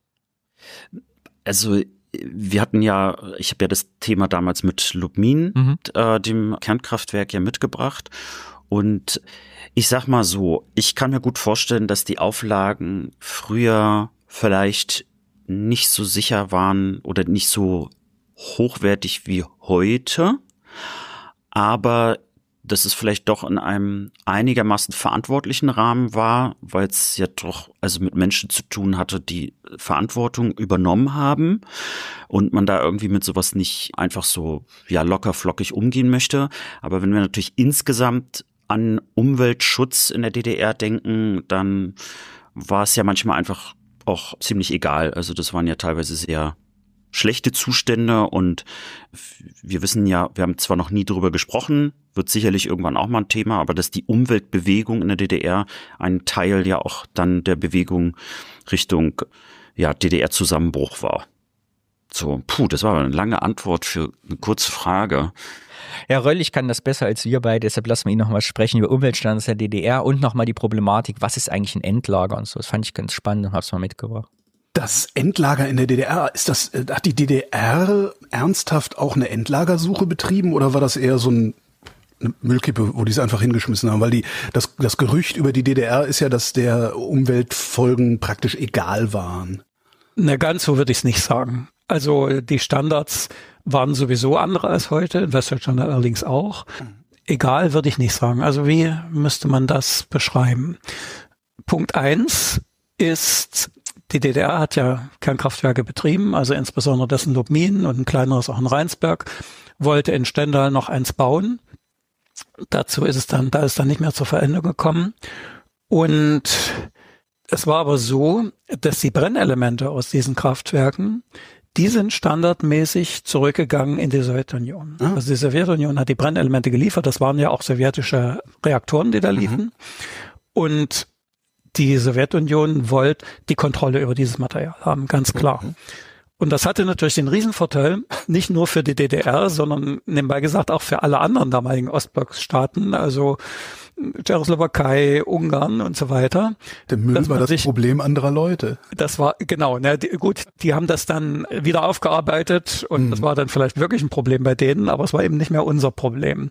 Also wir hatten ja, ich habe ja das Thema damals mit Lubmin, mhm. äh, dem Kernkraftwerk, ja mitgebracht. Und ich sag mal so, ich kann mir gut vorstellen, dass die Auflagen früher vielleicht nicht so sicher waren oder nicht so hochwertig wie heute. Aber dass es vielleicht doch in einem einigermaßen verantwortlichen Rahmen war, weil es ja doch also mit Menschen zu tun hatte, die Verantwortung übernommen haben und man da irgendwie mit sowas nicht einfach so ja locker flockig umgehen möchte. Aber wenn wir natürlich insgesamt an Umweltschutz in der D D R denken, dann war es ja manchmal einfach auch ziemlich egal. Also das waren ja teilweise sehr schlechte Zustände und wir wissen ja, wir haben zwar noch nie drüber gesprochen, wird sicherlich irgendwann auch mal ein Thema, aber dass die Umweltbewegung in der D D R ein Teil ja auch dann der Bewegung Richtung ja D D R-Zusammenbruch war. So, puh, das war eine lange Antwort für eine kurze Frage. Herr Röllig kann das besser als wir beide, deshalb lassen wir ihn nochmal sprechen über Umweltstandards der D D R und nochmal die Problematik, was ist eigentlich ein Endlager und so. Das fand ich ganz spannend und habe es mal mitgebracht. Das Endlager in der D D R, ist das, hat die D D R ernsthaft auch eine Endlagersuche betrieben oder war das eher so ein, eine Müllkippe, wo die es einfach hingeschmissen haben? Weil die, das, das Gerücht über die D D R ist ja, dass der Umweltfolgen praktisch egal waren. Na, ganz so würde ich es nicht sagen. Also die Standards waren sowieso andere als heute, in Westdeutschland allerdings auch. Egal würde ich nicht sagen. Also wie müsste man das beschreiben? Punkt eins ist, die D D R hat ja Kernkraftwerke betrieben, also insbesondere das in Lubmin und ein kleineres auch in Rheinsberg, wollte in Stendal noch eins bauen. Dazu ist es dann, da ist dann nicht mehr zur Vollendung gekommen. Und es war aber so, dass die Brennelemente aus diesen Kraftwerken, die sind standardmäßig zurückgegangen in die Sowjetunion. Ah. Also die Sowjetunion hat die Brennelemente geliefert, das waren ja auch sowjetische Reaktoren, die da liefen. Mhm. Und die Sowjetunion wollte die Kontrolle über dieses Material haben, ganz klar. Mhm. Und das hatte natürlich den Riesenvorteil, nicht nur für die D D R, sondern nebenbei gesagt auch für alle anderen damaligen Ostblockstaaten. Also Tschechoslowakei, Ungarn und so weiter. Der Müll war das sich, Problem anderer Leute. Das war, genau, ne, die, gut, die haben das dann wieder aufgearbeitet und mhm. das war dann vielleicht wirklich ein Problem bei denen, aber es war eben nicht mehr unser Problem.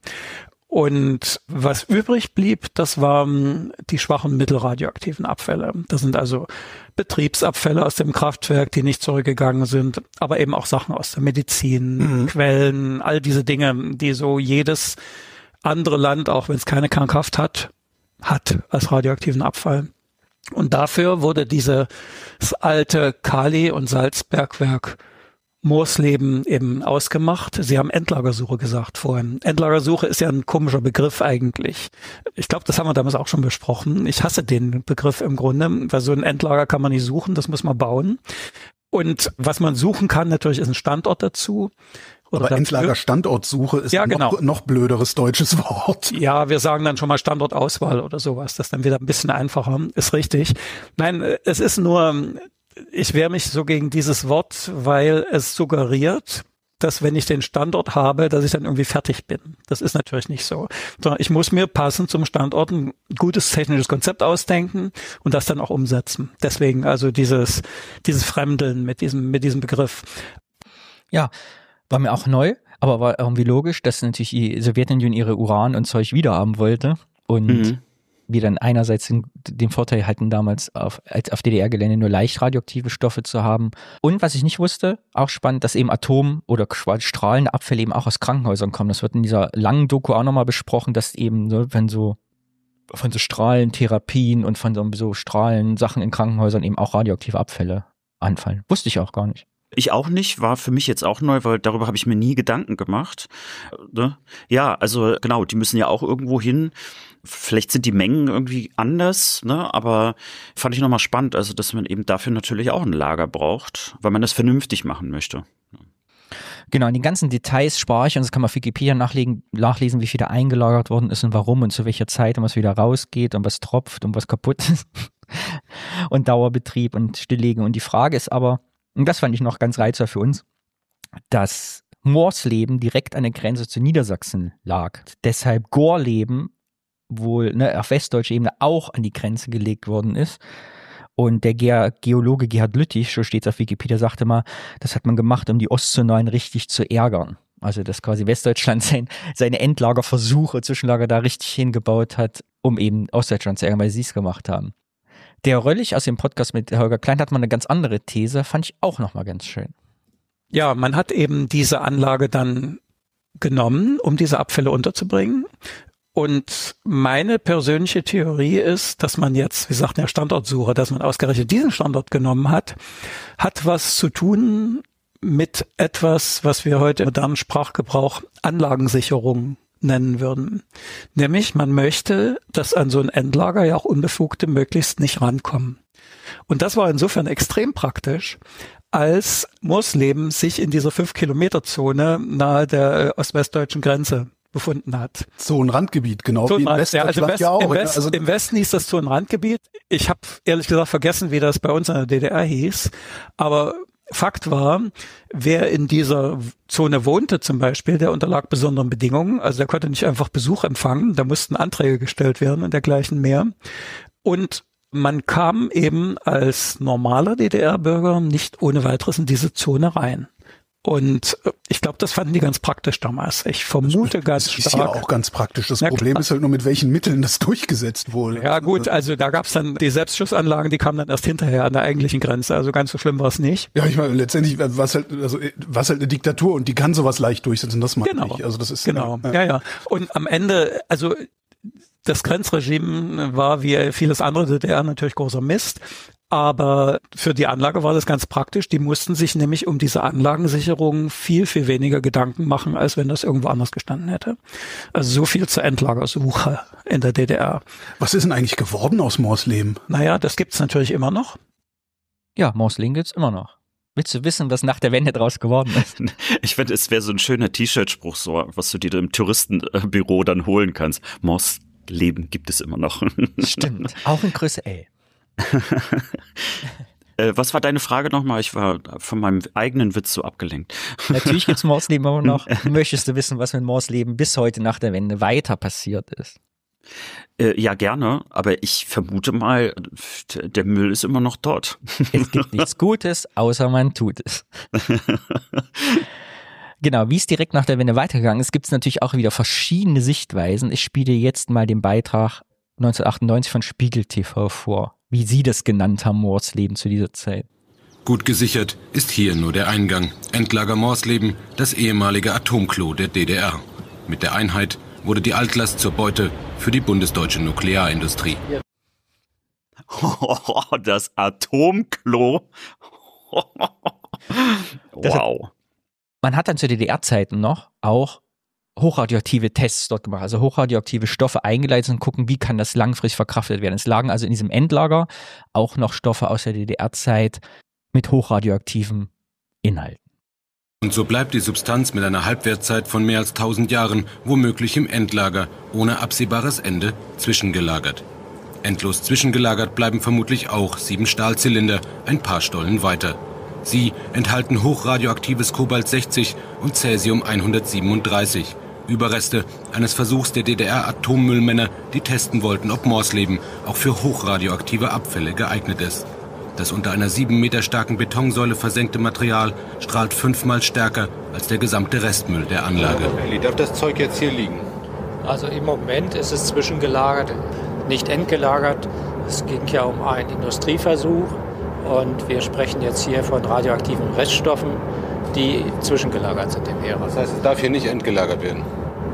Und was übrig blieb, das waren die schwachen mittelradioaktiven Abfälle. Das sind also Betriebsabfälle aus dem Kraftwerk, die nicht zurückgegangen sind, aber eben auch Sachen aus der Medizin, mhm. Quellen, all diese Dinge, die so jedes andere Land, auch wenn es keine Kernkraft hat, hat als radioaktiven Abfall. Und dafür wurde dieses alte Kali- und Salzbergwerk Moorsleben eben ausgemacht. Sie haben Endlagersuche gesagt vorhin. Endlagersuche ist ja ein komischer Begriff eigentlich. Ich glaube, das haben wir damals auch schon besprochen. Ich hasse den Begriff im Grunde, weil so ein Endlager kann man nicht suchen, das muss man bauen. Und was man suchen kann, natürlich ist ein Standort dazu. Oder aber Endlager-Standortsuche ist ja, genau. noch, noch blöderes deutsches Wort. Ja, wir sagen dann schon mal Standortauswahl oder sowas. Das ist dann wieder ein bisschen einfacher. Ist richtig. Nein, es ist nur... Ich wehre mich so gegen dieses Wort, weil es suggeriert, dass wenn ich den Standort habe, dass ich dann irgendwie fertig bin. Das ist natürlich nicht so. Sondern ich muss mir passend zum Standort ein gutes technisches Konzept ausdenken und das dann auch umsetzen. Deswegen also dieses, dieses Fremdeln mit diesem, mit diesem Begriff. Ja, war mir auch neu, aber war irgendwie logisch, dass natürlich die Sowjetunion ihre Uran und Zeug wiederhaben wollte und mhm. wir dann einerseits den, den Vorteil hatten, damals auf, als auf D D R-Gelände nur leicht radioaktive Stoffe zu haben. Und was ich nicht wusste, auch spannend, dass eben Atom- oder strahlende Abfälle eben auch aus Krankenhäusern kommen. Das wird in dieser langen Doku auch nochmal besprochen, dass eben, so, wenn so von so Strahlentherapien und von so, so Strahlensachen in Krankenhäusern eben auch radioaktive Abfälle anfallen. Wusste ich auch gar nicht. Ich auch nicht, war für mich jetzt auch neu, weil darüber habe ich mir nie Gedanken gemacht. Ja, also genau, die müssen ja auch irgendwo hin. Vielleicht sind die Mengen irgendwie anders, ne? Aber fand ich nochmal spannend, also dass man eben dafür natürlich auch ein Lager braucht, weil man das vernünftig machen möchte. Genau, in den ganzen Details spare ich und das kann man auf Wikipedia nachlesen, nachlesen, wie viel da eingelagert worden ist und warum und zu welcher Zeit und was wieder rausgeht und was tropft und was kaputt ist. Und Dauerbetrieb und Stilllegen. Und die Frage ist aber, und das fand ich noch ganz reizvoll für uns, dass Moorsleben direkt an der Grenze zu Niedersachsen lag. Deshalb Gorleben wohl ne, auf westdeutscher Ebene auch an die Grenze gelegt worden ist. Und der Ge- Geologe Gerhard Lüttich, so steht es auf Wikipedia, sagte mal, das hat man gemacht, um die Ostzonalen richtig zu ärgern. Also dass quasi Westdeutschland sein, seine Endlagerversuche, Zwischenlager da richtig hingebaut hat, um eben Ostdeutschland zu ärgern, weil sie es gemacht haben. Der Röllig aus dem Podcast mit Holger Klein hat mal eine ganz andere These, fand ich auch nochmal ganz schön. Ja, man hat eben diese Anlage dann genommen, um diese Abfälle unterzubringen. Und meine persönliche Theorie ist, dass man jetzt, wir sagten ja Standortsuche, dass man ausgerechnet diesen Standort genommen hat, hat was zu tun mit etwas, was wir heute im modernen Sprachgebrauch Anlagensicherung nennen würden. Nämlich, man möchte, dass an so ein Endlager ja auch Unbefugte möglichst nicht rankommen. Und das war insofern extrem praktisch, als Moorsleben sich in dieser Fünf-Kilometer-Zone nahe der ost-westdeutschen Grenze befunden hat. Zonenrandgebiet, genau wie in Westdeutschland ja, also West, ja auch. Im, West, also Im Westen hieß das Zonenrandgebiet. Ich habe ehrlich gesagt vergessen, wie das bei uns in der D D R hieß. Aber Fakt war, wer in dieser Zone wohnte zum Beispiel, der unterlag besonderen Bedingungen. Also der konnte nicht einfach Besuch empfangen, da mussten Anträge gestellt werden und dergleichen mehr. Und man kam eben als normaler D D R-Bürger nicht ohne weiteres in diese Zone rein. Und ich glaube, das fanden die ganz praktisch damals. Ich vermute das ganz stark. Das ist ja auch ganz praktisch. Das Problem ist halt nur, mit welchen Mitteln das durchgesetzt wurde. Ja gut, also da gab es dann die Selbstschussanlagen, die kamen dann erst hinterher an der eigentlichen Grenze. Also ganz so schlimm war es nicht. Ja, ich meine, letztendlich was halt, also was halt eine Diktatur und die kann sowas leicht durchsetzen. Das meine genau. ich. Also das ist genau. Ja, ja, ja. Und am Ende, also das Grenzregime war wie vieles andere D D R natürlich großer Mist. Aber für die Anlage war das ganz praktisch. Die mussten sich nämlich um diese Anlagensicherung viel, viel weniger Gedanken machen, als wenn das irgendwo anders gestanden hätte. Also so viel zur Endlagersuche in der D D R. Was ist denn eigentlich geworden aus Moorsleben? Naja, das gibt's natürlich immer noch. Ja, Moorsleben gibt's immer noch. Willst du wissen, was nach der Wende draus geworden ist? Ich finde, es wäre so ein schöner T-Shirt-Spruch, so, was du dir im Touristenbüro dann holen kannst. Moorsleben gibt es immer noch. Stimmt, auch in Größe L. äh, was war deine Frage nochmal? Ich war von meinem eigenen Witz so abgelenkt. Natürlich gibt's Moorsleben aber noch. Möchtest du wissen, was mit Moorsleben bis heute nach der Wende weiter passiert ist? Äh, ja, gerne, aber ich vermute mal, der Müll ist immer noch dort. Es gibt nichts Gutes, außer man tut es. Genau, wie es direkt nach der Wende weitergegangen ist, gibt es natürlich auch wieder verschiedene Sichtweisen. Ich spiele jetzt mal den Beitrag neunzehnhundertachtundneunzig von Spiegel T V vor, wie Sie das genannt haben, Morsleben zu dieser Zeit. Gut gesichert ist hier nur der Eingang. Endlager Morsleben, das ehemalige Atomklo der D D R. Mit der Einheit wurde die Altlast zur Beute für die bundesdeutsche Nuklearindustrie. Oh, das Atomklo. Wow. Man hat dann zu D D R-Zeiten noch auch hochradioaktive Tests dort gemacht, also hochradioaktive Stoffe eingeleitet und gucken, wie kann das langfristig verkraftet werden. Es lagen also in diesem Endlager auch noch Stoffe aus der D D R-Zeit mit hochradioaktiven Inhalten. Und so bleibt die Substanz mit einer Halbwertszeit von mehr als tausend Jahren womöglich im Endlager, ohne absehbares Ende, zwischengelagert. Endlos zwischengelagert bleiben vermutlich auch sieben Stahlzylinder, ein paar Stollen weiter. Sie enthalten hochradioaktives Kobalt sechzig und Cäsium hundertsiebenunddreißig, Überreste eines Versuchs der D D R-Atommüllmänner, die testen wollten, ob Morsleben auch für hochradioaktive Abfälle geeignet ist. Das unter einer sieben Meter starken Betonsäule versenkte Material strahlt fünfmal stärker als der gesamte Restmüll der Anlage. Elli, darf das Zeug jetzt hier liegen? Also im Moment ist es zwischengelagert, nicht endgelagert. Es ging ja um einen Industrieversuch und wir sprechen jetzt hier von radioaktiven Reststoffen, die zwischengelagert sind im Ära. Das heißt, es darf hier nicht endgelagert werden?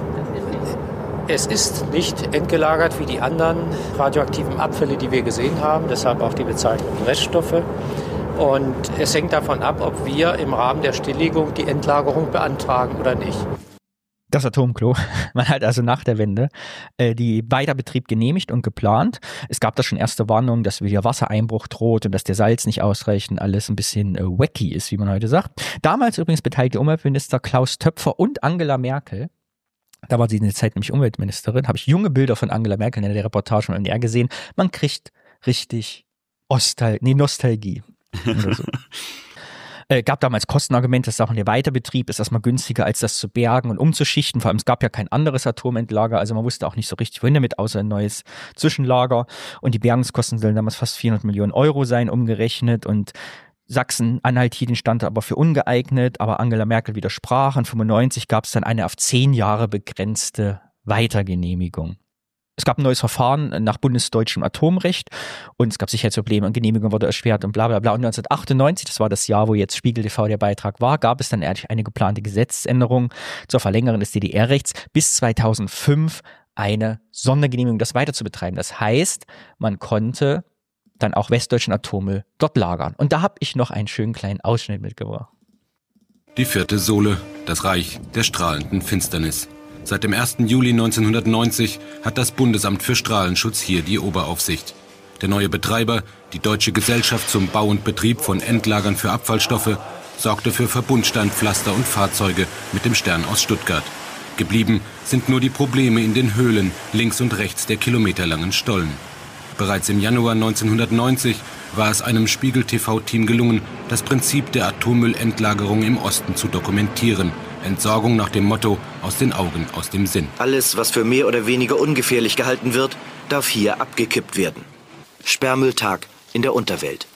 Es ist nicht endgelagert wie die anderen radioaktiven Abfälle, die wir gesehen haben, deshalb auch die Bezeichnung Reststoffe. Und es hängt davon ab, ob wir im Rahmen der Stilllegung die Endlagerung beantragen oder nicht. Das Atomklo. Man hat also nach der Wende äh, die Weiterbetrieb genehmigt und geplant. Es gab da schon erste Warnungen, dass wieder Wassereinbruch droht und dass der Salz nicht ausreicht und alles ein bisschen äh, wacky ist, wie man heute sagt. Damals übrigens beteiligte Umweltminister Klaus Töpfer und Angela Merkel. Da war sie in der Zeit nämlich Umweltministerin. Habe ich junge Bilder von Angela Merkel in der Reportage von M D R gesehen. Man kriegt richtig Ostal- nee, Nostalgie. Oder so. Äh, gab damals Kostenargumente, dass auch der Weiterbetrieb ist erstmal günstiger, als das zu bergen und umzuschichten. Vor allem, es gab ja kein anderes Atomendlager, also man wusste auch nicht so richtig, wohin damit, außer ein neues Zwischenlager. Und die Bergungskosten sollen damals fast vierhundert Millionen Euro sein, umgerechnet. Und Sachsen-Anhalt hielt den Standort aber für ungeeignet, aber Angela Merkel widersprach. Und fünfundneunzig gab es dann eine auf zehn Jahre begrenzte Weitergenehmigung. Es gab ein neues Verfahren nach bundesdeutschem Atomrecht und es gab Sicherheitsprobleme und Genehmigung wurde erschwert und bla bla bla. Und neunzehnhundertachtundneunzig, das war das Jahr, wo jetzt Spiegel T V der Beitrag war, gab es dann ehrlich eine geplante Gesetzesänderung zur Verlängerung des D D R-Rechts bis zweitausendfünf eine Sondergenehmigung, das weiter zu betreiben. Das heißt, man konnte dann auch westdeutschen Atommüll dort lagern. Und da habe ich noch einen schönen kleinen Ausschnitt mitgebracht. Die vierte Sohle, das Reich der strahlenden Finsternis. Seit dem ersten Juli neunzehnhundertneunzig hat das Bundesamt für Strahlenschutz hier die Oberaufsicht. Der neue Betreiber, die Deutsche Gesellschaft zum Bau und Betrieb von Endlagern für Abfallstoffe, sorgte für Verbundsteinpflaster und Fahrzeuge mit dem Stern aus Stuttgart. Geblieben sind nur die Probleme in den Höhlen links und rechts der kilometerlangen Stollen. Bereits im Januar neunzehnhundertneunzig war es einem Spiegel-T V-Team gelungen, das Prinzip der Atommüllendlagerung im Osten zu dokumentieren. Entsorgung nach dem Motto, aus den Augen, aus dem Sinn. Alles, was für mehr oder weniger ungefährlich gehalten wird, darf hier abgekippt werden. Sperrmülltag in der Unterwelt.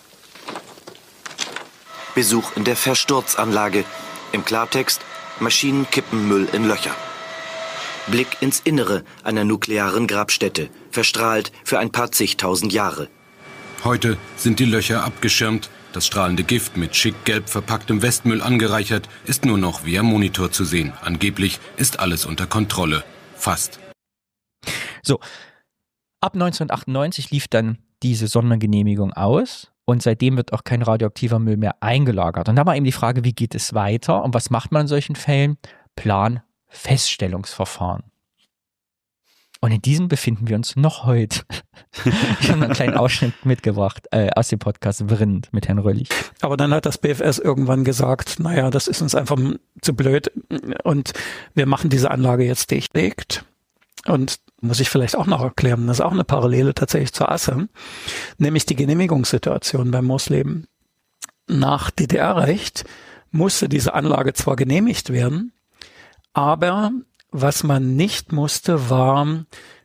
Besuch in der Versturzanlage. Im Klartext, Maschinen kippen Müll in Löcher. Blick ins Innere einer nuklearen Grabstätte, verstrahlt für ein paar zigtausend Jahre. Heute sind die Löcher abgeschirmt. Das strahlende Gift mit schick gelb verpacktem Westmüll angereichert ist nur noch via Monitor zu sehen. Angeblich ist alles unter Kontrolle. Fast. So, ab neunzehnhundertachtundneunzig lief dann diese Sondergenehmigung aus und seitdem wird auch kein radioaktiver Müll mehr eingelagert. Und da war eben die Frage, wie geht es weiter und was macht man in solchen Fällen? Planfeststellungsverfahren. Und in diesem befinden wir uns noch heute. Ich habe einen kleinen Ausschnitt mitgebracht äh, aus dem Podcast Vrind mit Herrn Röllich. Aber dann hat das B F S irgendwann gesagt, naja, das ist uns einfach zu blöd und wir machen diese Anlage jetzt dicht. Und muss ich vielleicht auch noch erklären, das ist auch eine Parallele tatsächlich zur Asse, nämlich die Genehmigungssituation beim Morsleben. Nach D D R-Recht musste diese Anlage zwar genehmigt werden, aber was man nicht musste, war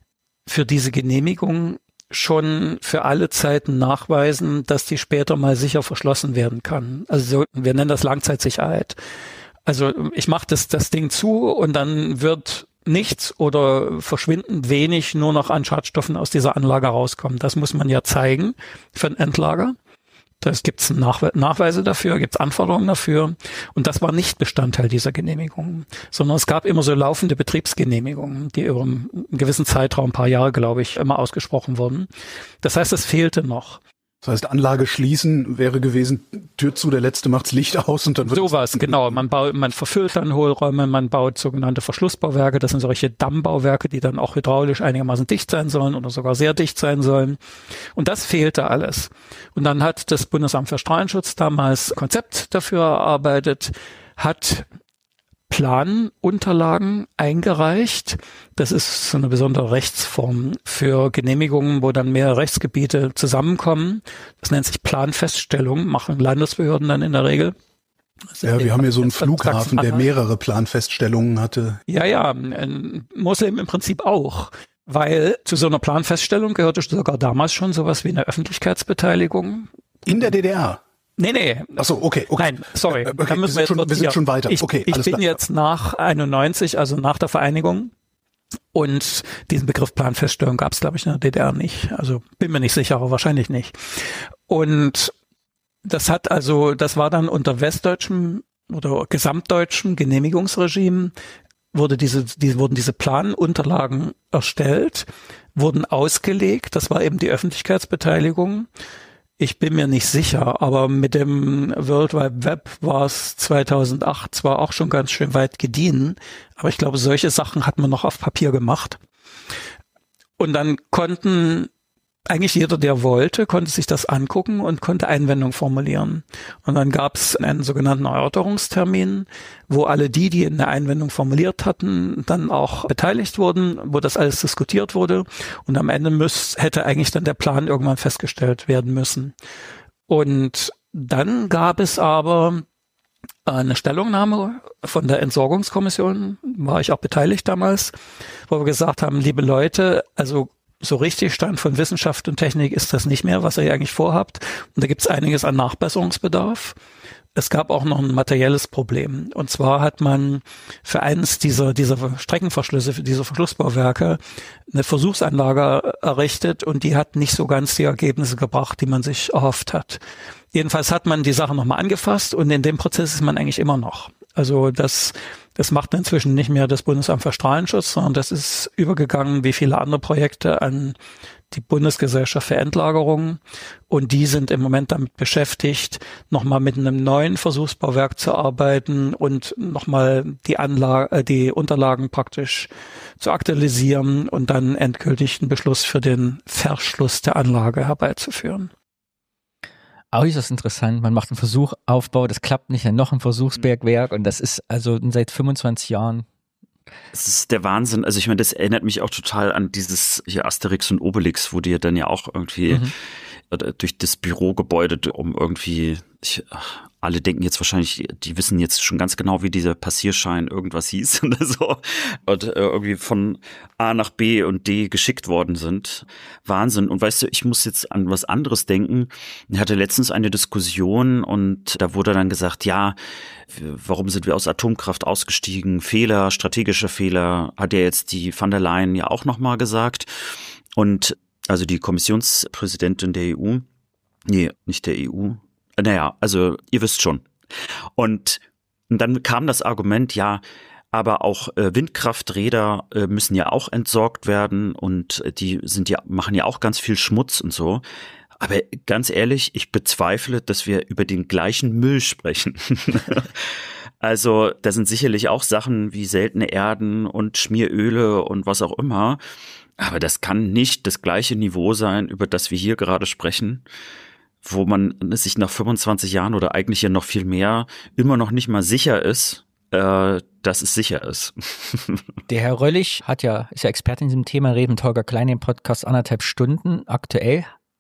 für diese Genehmigung schon für alle Zeiten nachweisen, dass die später mal sicher verschlossen werden kann. Also wir nennen das Langzeitsicherheit. Also ich mache das, das Ding zu und dann wird nichts oder verschwindend wenig nur noch an Schadstoffen aus dieser Anlage rauskommen. Das muss man ja zeigen für ein Endlager. Das gibt es Nachwe- Nachweise dafür, gibt es Anforderungen dafür. Und das war nicht Bestandteil dieser Genehmigungen, sondern es gab immer so laufende Betriebsgenehmigungen, die über einen gewissen Zeitraum, ein paar Jahre, glaube ich, immer ausgesprochen wurden. Das heißt, es fehlte noch. Das heißt, Anlage schließen wäre gewesen, Tür zu, der Letzte macht's Licht aus und dann wird sowas, genau. Man baut, man verfüllt dann Hohlräume, man baut sogenannte Verschlussbauwerke. Das sind solche Dammbauwerke, die dann auch hydraulisch einigermaßen dicht sein sollen oder sogar sehr dicht sein sollen. Und das fehlte alles. Und dann hat das Bundesamt für Strahlenschutz damals ein Konzept dafür erarbeitet, hat Planunterlagen eingereicht. Das ist so eine besondere Rechtsform für Genehmigungen, wo dann mehrere Rechtsgebiete zusammenkommen. Das nennt sich Planfeststellung, machen Landesbehörden dann in der Regel. Ja, wir haben hier so einen Flughafen, der mehrere Planfeststellungen hatte. Ja, ja, muss eben im Prinzip auch. Weil zu so einer Planfeststellung gehörte sogar damals schon sowas wie eine Öffentlichkeitsbeteiligung. In der D D R? Nee, nee. Ach so, okay, okay. Nein, sorry. Okay, da müssen wir, wir, sind schon, wir sind schon weiter. Ich, okay, ich alles bin klar. jetzt nach einundneunzig, also nach der Vereinigung. Und diesen Begriff Planfeststellung gab es, glaube ich, in der D D R nicht. Also bin mir nicht sicher, aber wahrscheinlich nicht. Und das hat also, das war dann unter westdeutschem oder gesamtdeutschem Genehmigungsregime, wurde diese, die, wurden diese Planunterlagen erstellt, wurden ausgelegt. Das war eben die Öffentlichkeitsbeteiligung. Ich bin mir nicht sicher, aber mit dem World Wide Web war es zweitausendacht zwar auch schon ganz schön weit gediehen, aber ich glaube, solche Sachen hat man noch auf Papier gemacht. Und dann konnten eigentlich jeder, der wollte, konnte sich das angucken und konnte Einwendungen formulieren. Und dann gab es einen sogenannten Erörterungstermin, wo alle die, die eine Einwendung formuliert hatten, dann auch beteiligt wurden, wo das alles diskutiert wurde. Und am Ende müß, hätte eigentlich dann der Plan irgendwann festgestellt werden müssen. Und dann gab es aber eine Stellungnahme von der Entsorgungskommission, war ich auch beteiligt damals, wo wir gesagt haben, liebe Leute, also so richtig Stand von Wissenschaft und Technik ist das nicht mehr, was ihr eigentlich vorhabt. Und da gibt es einiges an Nachbesserungsbedarf. Es gab auch noch ein materielles Problem. Und zwar hat man für eines dieser, dieser Streckenverschlüsse, für diese Verschlussbauwerke eine Versuchsanlage errichtet und die hat nicht so ganz die Ergebnisse gebracht, die man sich erhofft hat. Jedenfalls hat man die Sache nochmal angefasst und in dem Prozess ist man eigentlich immer noch. Also das, das macht inzwischen nicht mehr das Bundesamt für Strahlenschutz, sondern das ist übergegangen wie viele andere Projekte an die Bundesgesellschaft für Endlagerung. Und die sind im Moment damit beschäftigt, nochmal mit einem neuen Versuchsbauwerk zu arbeiten und nochmal die Anlage, die Unterlagen praktisch zu aktualisieren und dann endgültig einen Beschluss für den Verschluss der Anlage herbeizuführen. Auch ist das interessant, man macht einen Versuchaufbau, das klappt nicht, dann noch ein Versuchsbergwerk und das ist also seit fünfundzwanzig Jahren. Das ist der Wahnsinn. Also ich meine, das erinnert mich auch total an dieses hier Asterix und Obelix, wo die ja dann ja auch irgendwie mhm. durch das Bürogebäude, um irgendwie, ich, ach, alle denken jetzt wahrscheinlich, die wissen jetzt schon ganz genau, wie dieser Passierschein irgendwas hieß oder so und äh, irgendwie von A nach B und D geschickt worden sind. Wahnsinn. Und weißt du, ich muss jetzt an was anderes denken. Ich hatte letztens eine Diskussion und da wurde dann gesagt, ja, warum sind wir aus Atomkraft ausgestiegen? Fehler, strategischer Fehler, hat ja jetzt die von der Leyen ja auch nochmal gesagt. Und also die Kommissionspräsidentin der E U, nee, nicht der E U, naja, also ihr wisst schon. Und dann kam das Argument, ja, aber auch äh, Windkrafträder äh, müssen ja auch entsorgt werden und die sind ja, machen ja auch ganz viel Schmutz und so. Aber ganz ehrlich, ich bezweifle, dass wir über den gleichen Müll sprechen. Also da sind sicherlich auch Sachen wie seltene Erden und Schmieröle und was auch immer. Aber das kann nicht das gleiche Niveau sein, über das wir hier gerade sprechen, wo man sich nach fünfundzwanzig Jahren oder eigentlich ja noch viel mehr immer noch nicht mal sicher ist, äh, dass es sicher ist. Der Herr Röllig hat ja, ist ja Experte in diesem Thema, redet mit Holger Klein im Podcast anderthalb Stunden aktuell.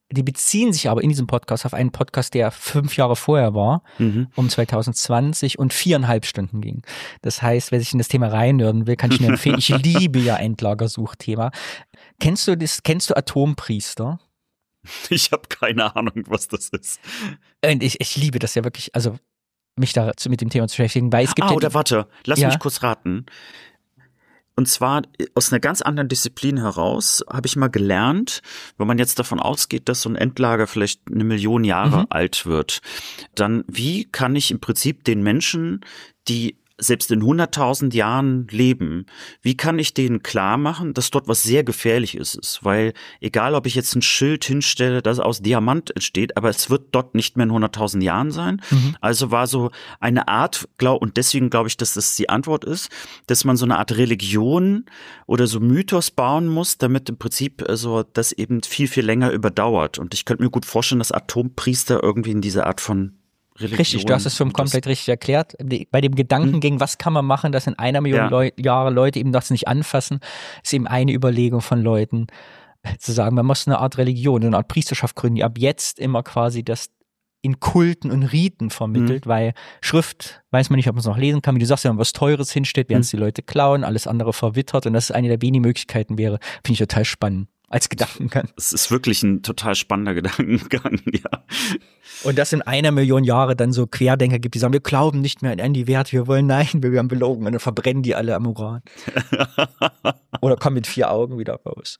die beziehen sich aber in diesem Podcast auf einen Podcast, der fünf Jahre vorher war, mhm. um zwanzig zwanzig und viereinhalb Stunden ging. Das heißt, wer sich in das Thema reinhören will, kann ich nur empfehlen. Ich liebe ja Endlagersuchthema. Kennst du das, kennst du Atompriester? Ich habe keine Ahnung, was das ist. Und ich, ich liebe das ja wirklich, also mich da mit dem Thema zu beschäftigen, weil es gibt ah, ja oder die, warte, lass ja. mich kurz raten. Und zwar aus einer ganz anderen Disziplin heraus habe ich mal gelernt, wenn man jetzt davon ausgeht, dass so ein Endlager vielleicht eine Million Jahre mhm. alt wird, dann wie kann ich im Prinzip den Menschen, die selbst in hunderttausend Jahren leben, wie kann ich denen klar machen, dass dort was sehr Gefährliches ist? Weil egal, ob ich jetzt ein Schild hinstelle, das aus Diamant entsteht, aber es wird dort nicht mehr in hunderttausend Jahren sein. Mhm. Also war so eine Art, glaub, und deswegen glaube ich, dass das die Antwort ist, dass man so eine Art Religion oder so Mythos bauen muss, damit im Prinzip also das eben viel, viel länger überdauert. Und ich könnte mir gut vorstellen, dass Atompriester irgendwie in diese Art von Religion. Richtig, du hast es schon komplett richtig erklärt. Bei dem Gedanken ging, was kann man machen, dass in einer Million ja. Leu- Jahre Leute eben das nicht anfassen, ist eben eine Überlegung von Leuten, zu sagen, man muss eine Art Religion, eine Art Priesterschaft gründen, die ab jetzt immer quasi das in Kulten und Riten vermittelt, mhm. weil Schrift, weiß man nicht, ob man es noch lesen kann, wie du sagst, wenn man was Teures hinstellt, werden es mhm. die Leute klauen, alles andere verwittert und das ist eine der wenigen Möglichkeiten wäre, finde ich total spannend. Als Gedankengang. Es ist wirklich ein total spannender Gedankengang, ja. Und dass in einer Million Jahre dann so Querdenker gibt, die sagen, wir glauben nicht mehr an die Werte, wir wollen, nein, wir werden belogen. Und dann verbrennen die alle am Uran. Oder kommen mit vier Augen wieder raus.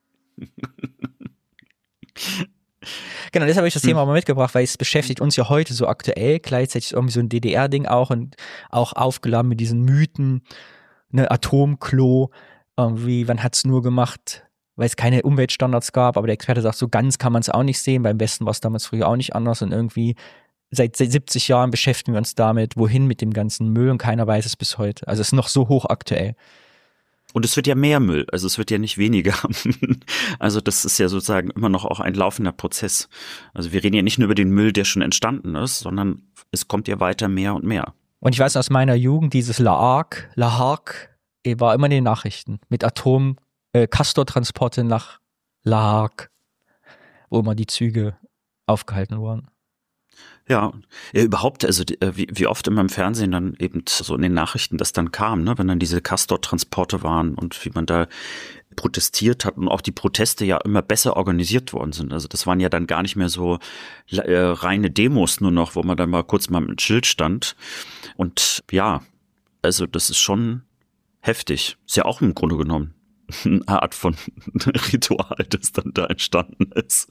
Genau, deshalb habe ich das Thema hm. mal mitgebracht, weil es beschäftigt uns ja heute so aktuell. Gleichzeitig ist irgendwie so ein D D R-Ding auch und auch aufgeladen mit diesen Mythen, ne, Atomklo, irgendwie, wann hat's nur gemacht, weil es keine Umweltstandards gab, aber der Experte sagt, so ganz kann man es auch nicht sehen. Beim Westen war es damals früher auch nicht anders und irgendwie seit siebzig Jahren beschäftigen wir uns damit, wohin mit dem ganzen Müll und keiner weiß es bis heute. Also es ist noch so hochaktuell. Und es wird ja mehr Müll, also es wird ja nicht weniger. Also das ist ja sozusagen immer noch auch ein laufender Prozess. Also wir reden ja nicht nur über den Müll, der schon entstanden ist, sondern es kommt ja weiter mehr und mehr. Und ich weiß aus meiner Jugend, dieses La Arc, La Arc war immer in den Nachrichten mit Atom Castor-Transporte nach La Hague, wo immer die Züge aufgehalten wurden. Ja, ja überhaupt, also wie, wie oft immer im Fernsehen dann eben so in den Nachrichten das dann kam, ne, wenn dann diese Castor-Transporte waren und wie man da protestiert hat und auch die Proteste ja immer besser organisiert worden sind. Also das waren ja dann gar nicht mehr so äh, reine Demos nur noch, wo man dann mal kurz mal mit dem Schild stand. Und ja, also das ist schon heftig. Ist ja auch im Grunde genommen eine Art von Ritual, das dann da entstanden ist.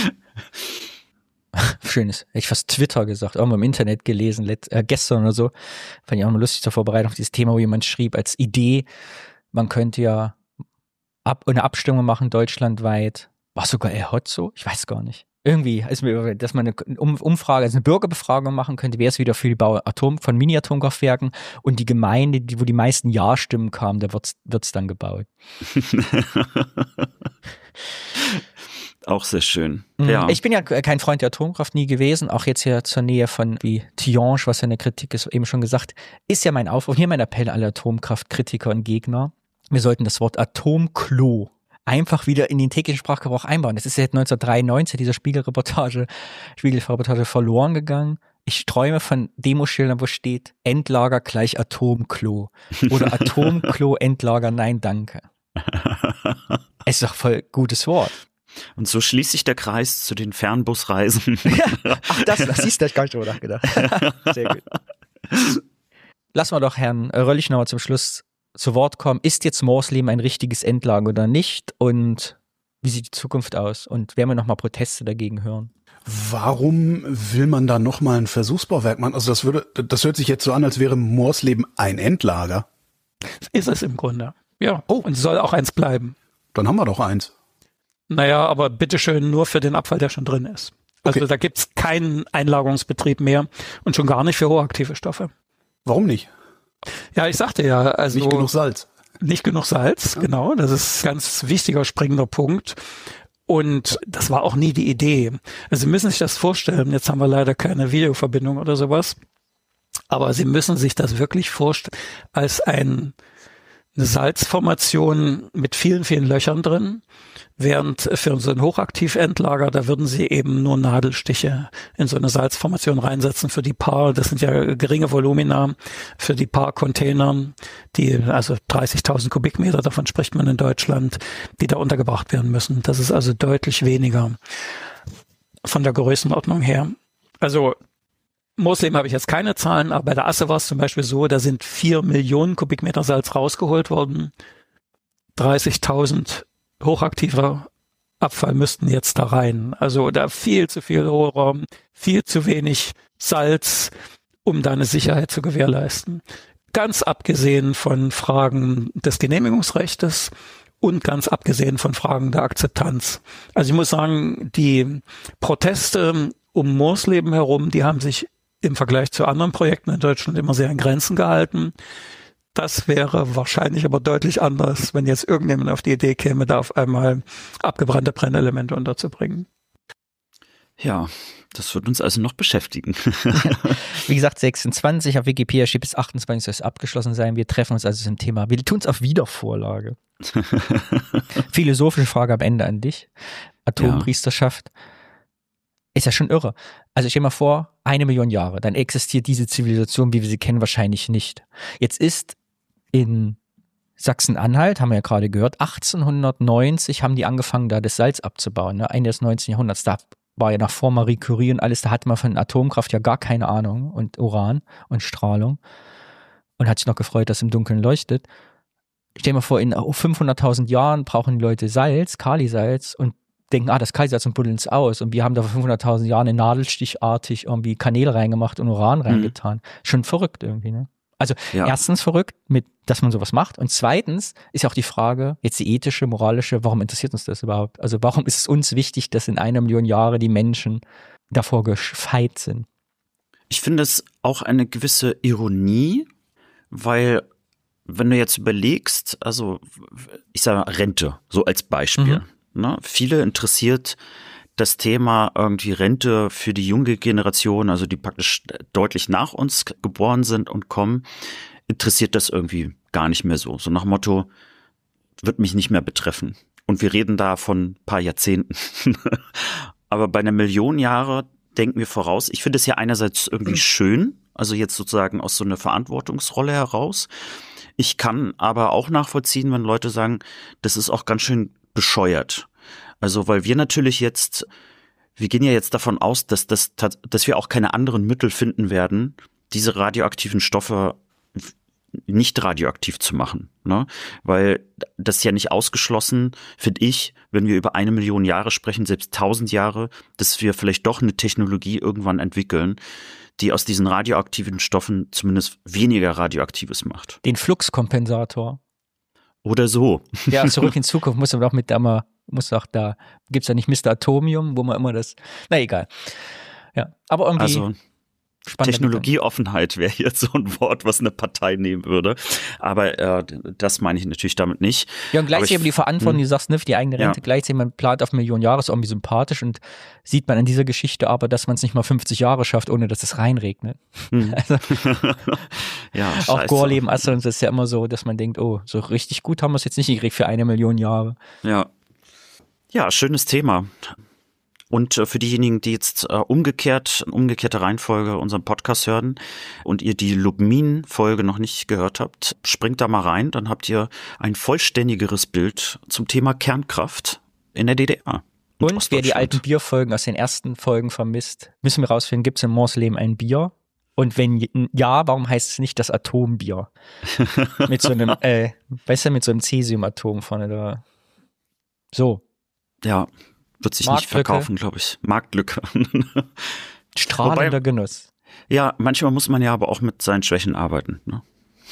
Schönes. Hätte ich fast Twitter gesagt, irgendwo im Internet gelesen, let, äh, gestern oder so. Fand ich auch mal lustig zur Vorbereitung auf dieses Thema, wo jemand schrieb als Idee, man könnte ja ab, eine Abstimmung machen deutschlandweit. War sogar eher hot so? Ich weiß gar nicht. Irgendwie, also, dass man eine Umfrage, also eine Bürgerbefragung machen könnte, wäre es wieder für die Bau Atom, von Mini-Atomkraftwerken und die Gemeinde, die, wo die meisten Ja-Stimmen kamen, da wird es dann gebaut. Auch sehr schön. Mhm. Ja. Ich bin ja kein Freund der Atomkraft nie gewesen, auch jetzt hier zur Nähe von wie Tihange, was ja eine Kritik ist, eben schon gesagt, ist ja mein Aufruf, hier mein Appell an alle Atomkraftkritiker und Gegner. Wir sollten das Wort Atomklo einfach wieder in den täglichen Sprachgebrauch einbauen. Das ist ja seit neunzehnhundertdreiundneunzig dieser Spiegelreportage, Spiegelreportage verloren gegangen. Ich träume von Demoschildern, wo steht Endlager gleich Atomklo oder Atomklo Endlager, nein, danke. Es ist doch voll gutes Wort. Und so schließt sich der Kreis zu den Fernbusreisen. Ja, ach, das, das siehst du, ich gar nicht drüber nachgedacht. Sehr gut. Lassen wir doch Herrn Röllich nochmal zum Schluss zu Wort kommen. Ist jetzt Moorsleben ein richtiges Endlager oder nicht? Und wie sieht die Zukunft aus? Und werden wir nochmal Proteste dagegen hören? Warum will man da nochmal ein Versuchsbauwerk machen? Also das würde, das hört sich jetzt so an, als wäre Moorsleben ein Endlager. Ist es im Grunde. Ja. Oh. Und soll auch eins bleiben. Dann haben wir doch eins. Naja, aber bitteschön nur für den Abfall, der schon drin ist. Also okay. Da gibt's keinen Einlagerungsbetrieb mehr und schon gar nicht für hochaktive Stoffe. Warum nicht? Ja, ich sagte ja, also nicht genug Salz. Nicht genug Salz, ja. Genau. Das ist ein ganz wichtiger, springender Punkt. Und das war auch nie die Idee. Also Sie müssen sich das vorstellen. Jetzt haben wir leider keine Videoverbindung oder sowas. Aber Sie müssen sich das wirklich vorstellen als ein eine Salzformation mit vielen, vielen Löchern drin, während für so ein Hochaktivendlager, da würden sie eben nur Nadelstiche in so eine Salzformation reinsetzen für die paar, das sind ja geringe Volumina, für die paar Container, die, also dreißigtausend Kubikmeter, davon spricht man in Deutschland, die da untergebracht werden müssen. Das ist also deutlich weniger von der Größenordnung her. Also Moosleben habe ich jetzt keine Zahlen, aber bei der Asse war es zum Beispiel so, da sind vier Millionen Kubikmeter Salz rausgeholt worden. dreißigtausend hochaktiver Abfall müssten jetzt da rein. Also da viel zu viel Hohlraum, viel zu wenig Salz, um da eine Sicherheit zu gewährleisten. Ganz abgesehen von Fragen des Genehmigungsrechtes und ganz abgesehen von Fragen der Akzeptanz. Also ich muss sagen, die Proteste um Moosleben herum, die haben sich im Vergleich zu anderen Projekten in Deutschland immer sehr in Grenzen gehalten. Das wäre wahrscheinlich aber deutlich anders, wenn jetzt irgendjemand auf die Idee käme, da auf einmal abgebrannte Brennelemente unterzubringen. Ja, das wird uns also noch beschäftigen. Wie gesagt, sechsundzwanzig, auf Wikipedia steht bis achtundzwanzig soll es abgeschlossen sein. Wir treffen uns also zum Thema. Wir tun es auf Wiedervorlage. Philosophische Frage am Ende an dich. Atompriesterschaft. Ja. Ist ja schon irre. Also stell dir mal vor, eine Million Jahre, dann existiert diese Zivilisation, wie wir sie kennen, wahrscheinlich nicht. Jetzt ist in Sachsen-Anhalt, haben wir ja gerade gehört, achtzehnhundertneunzig haben die angefangen, da das Salz abzubauen, ne? Ende des neunzehnten Jahrhunderts. Da war ja nach vor Marie Curie und alles, da hatte man von Atomkraft ja gar keine Ahnung und Uran und Strahlung und hat sich noch gefreut, dass es im Dunkeln leuchtet. Stell dir mal vor, in fünfhunderttausend Jahren brauchen die Leute Salz, Kalisalz und denken, ah, das Kalisalz und buddeln es aus. Und wir haben da vor fünfhunderttausend Jahren in nadelstichartig irgendwie Kanäle reingemacht und Uran reingetan. Mhm. Schon verrückt irgendwie, ne? Also ja. Erstens verrückt, mit, dass man sowas macht. Und zweitens ist ja auch die Frage, jetzt die ethische, moralische, warum interessiert uns das überhaupt? Also warum ist es uns wichtig, dass in einer Million Jahre die Menschen davor gefeit sind? Ich finde es auch eine gewisse Ironie, weil wenn du jetzt überlegst, also ich sage mal Rente, so als Beispiel. Mhm. Ne, viele interessiert das Thema irgendwie Rente für die junge Generation, also die praktisch deutlich nach uns geboren sind und kommen, interessiert das irgendwie gar nicht mehr so. So nach dem Motto, wird mich nicht mehr betreffen. Und wir reden da von ein paar Jahrzehnten. Aber bei einer Million Jahre denken wir voraus. Ich finde es ja einerseits irgendwie schön, also jetzt sozusagen aus so einer Verantwortungsrolle heraus. Ich kann aber auch nachvollziehen, wenn Leute sagen, das ist auch ganz schön bescheuert. Also, weil wir natürlich jetzt, wir gehen ja jetzt davon aus, dass, dass, dass wir auch keine anderen Mittel finden werden, diese radioaktiven Stoffe nicht radioaktiv zu machen, ne? Weil das ist ja nicht ausgeschlossen, finde ich, wenn wir über eine Million Jahre sprechen, selbst tausend Jahre, dass wir vielleicht doch eine Technologie irgendwann entwickeln, die aus diesen radioaktiven Stoffen zumindest weniger Radioaktives macht. Den Fluxkompensator. Oder so. Ja, zurück in Zukunft muss man doch mit da mal, muss doch da, gibt's da nicht Mister Atomium, wo man immer das, na egal. Ja, aber irgendwie. Also, Technologieoffenheit wäre jetzt so ein Wort, was eine Partei nehmen würde. Aber äh, das meine ich natürlich damit nicht. Ja, und gleichzeitig aber, ich, aber die Verantwortung, hm. die sagst, ne, für die eigene Rente, ja. Gleichzeitig, man plant auf Millionen Jahre, ist irgendwie sympathisch und sieht man in dieser Geschichte aber, dass man es nicht mal fünfzig Jahre schafft, ohne dass es reinregnet. Hm. Also, ja, auch Gorleben, Asse, und das ist ja immer so, dass man denkt, oh, so richtig gut haben wir es jetzt nicht gekriegt für eine Million Jahre. Ja. Ja, schönes Thema. Und für diejenigen, die jetzt äh, umgekehrt, in umgekehrter Reihenfolge unseren Podcast hören und ihr die Lubmin-Folge noch nicht gehört habt, springt da mal rein, dann habt ihr ein vollständigeres Bild zum Thema Kernkraft in der D D R. Und wer die alten Bierfolgen aus den ersten Folgen vermisst, müssen wir rausfinden, gibt es in Moosleben ein Bier? Und wenn ja, warum heißt es nicht das Atombier? Mit so einem, äh, weißt du, mit so einem Cäsiumatom vorne da. So. Ja. Wird sich nicht verkaufen, glaube ich. Marktlücke. Strahlender Wobei, Genuss. Ja, manchmal muss man ja aber auch mit seinen Schwächen arbeiten. Ne?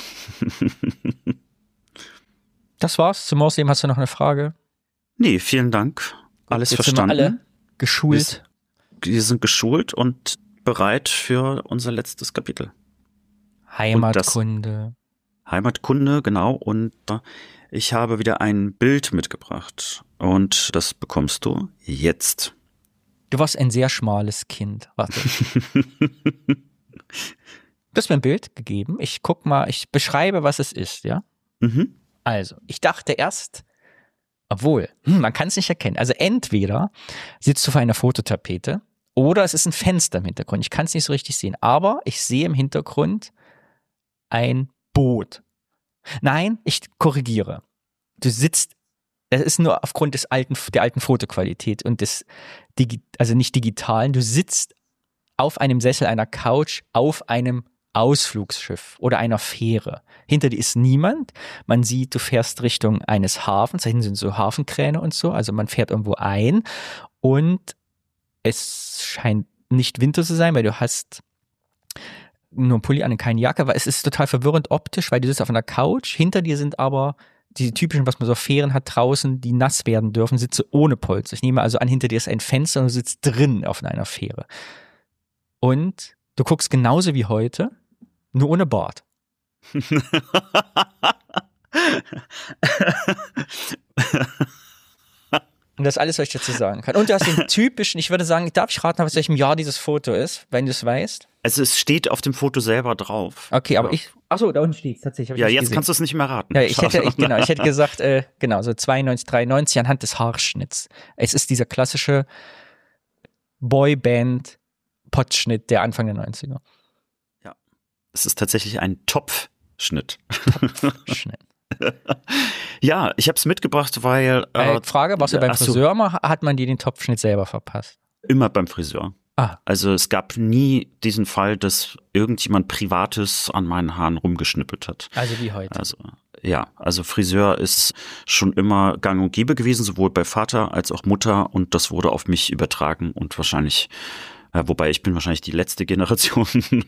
Das war's. Zum Moosleben hast du noch eine Frage? Nee, vielen Dank. Alles Jetzt verstanden. Sind wir alle geschult. Wir, wir sind geschult und bereit für unser letztes Kapitel. Heimatkunde. Das, Heimatkunde, genau. Und ich habe wieder ein Bild mitgebracht. Und das bekommst du jetzt. Du warst ein sehr schmales Kind. Warte. Du hast mir ein Bild gegeben. Ich guck mal, ich beschreibe, was es ist, ja? Mhm. Also, ich dachte erst, obwohl, hm, man kann es nicht erkennen. Also entweder sitzt du vor einer Fototapete oder es ist ein Fenster im Hintergrund. Ich kann es nicht so richtig sehen, aber ich sehe im Hintergrund ein Boot. Nein, ich korrigiere. Du sitzt, das ist nur aufgrund des alten, der alten Fotoqualität und des, Digi- also nicht digitalen, du sitzt auf einem Sessel einer Couch auf einem Ausflugsschiff oder einer Fähre. Hinter dir ist niemand. Man sieht, du fährst Richtung eines Hafens. Da hinten sind so Hafenkräne und so. Also man fährt irgendwo ein und es scheint nicht Winter zu sein, weil du hast nur einen Pulli an und keine Jacke, weil es ist total verwirrend optisch, weil du sitzt auf einer Couch. Hinter dir sind aber diese typischen, was man so auf Fähren hat, draußen, die nass werden dürfen, sitze ohne Polster. Ich nehme also an, hinter dir ist ein Fenster und du sitzt drin auf einer Fähre. Und du guckst genauso wie heute, nur ohne Bart. Und das ist alles, was ich dazu sagen kann. Und du hast den typischen, ich würde sagen, darf ich raten, aus welchem Jahr dieses Foto ist, wenn du es weißt? Also es steht auf dem Foto selber drauf. Okay, aber ja. ich, achso, da unten steht es tatsächlich. Ja, jetzt gesehen. kannst du es nicht mehr raten. Ja, ich hätte, ich, genau, ich hätte gesagt, äh, genau, so zweiundneunzig, dreiundneunzig anhand des Haarschnitts. Es ist dieser klassische Boyband-Potschnitt der Anfang der neunziger. Ja, es ist tatsächlich ein Topfschnitt. Topfschnitt. Ja, ich habe es mitgebracht, weil Äh, äh, Frage, warst du beim ach so. Friseur mal, hat man dir den Topfschnitt selber verpasst? Immer beim Friseur. Ah. Also es gab nie diesen Fall, dass irgendjemand Privates an meinen Haaren rumgeschnippelt hat. Also wie heute. Also ja, also Friseur ist schon immer gang und gäbe gewesen, sowohl bei Vater als auch Mutter, und das wurde auf mich übertragen und wahrscheinlich, äh, wobei ich bin wahrscheinlich die letzte Generation,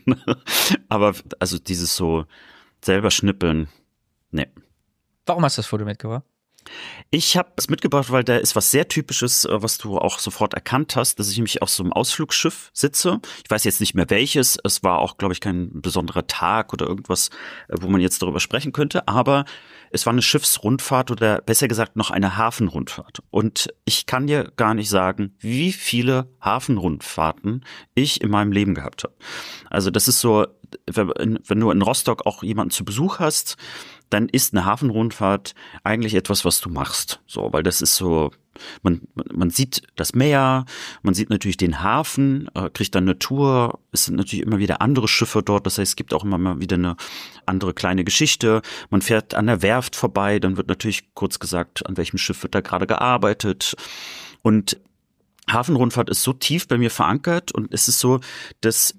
aber also dieses so selber schnippeln, nee. Warum hast du das Foto mitgebracht? Ich habe es mitgebracht, weil da ist was sehr Typisches, was du auch sofort erkannt hast, dass ich nämlich auf so einem Ausflugsschiff sitze. Ich weiß jetzt nicht mehr welches. Es war auch, glaube ich, kein besonderer Tag oder irgendwas, wo man jetzt darüber sprechen könnte. Aber es war eine Schiffsrundfahrt oder besser gesagt noch eine Hafenrundfahrt. Und ich kann dir gar nicht sagen, wie viele Hafenrundfahrten ich in meinem Leben gehabt habe. Also das ist so, wenn du in Rostock auch jemanden zu Besuch hast, dann ist eine Hafenrundfahrt eigentlich etwas, was du machst. So, weil das ist so, man, man sieht das Meer, man sieht natürlich den Hafen, äh, kriegt dann eine Tour. Es sind natürlich immer wieder andere Schiffe dort. Das heißt, es gibt auch immer mal wieder eine andere kleine Geschichte. Man fährt an der Werft vorbei, dann wird natürlich kurz gesagt, an welchem Schiff wird da gerade gearbeitet. Und Hafenrundfahrt ist so tief bei mir verankert, und es ist so, dass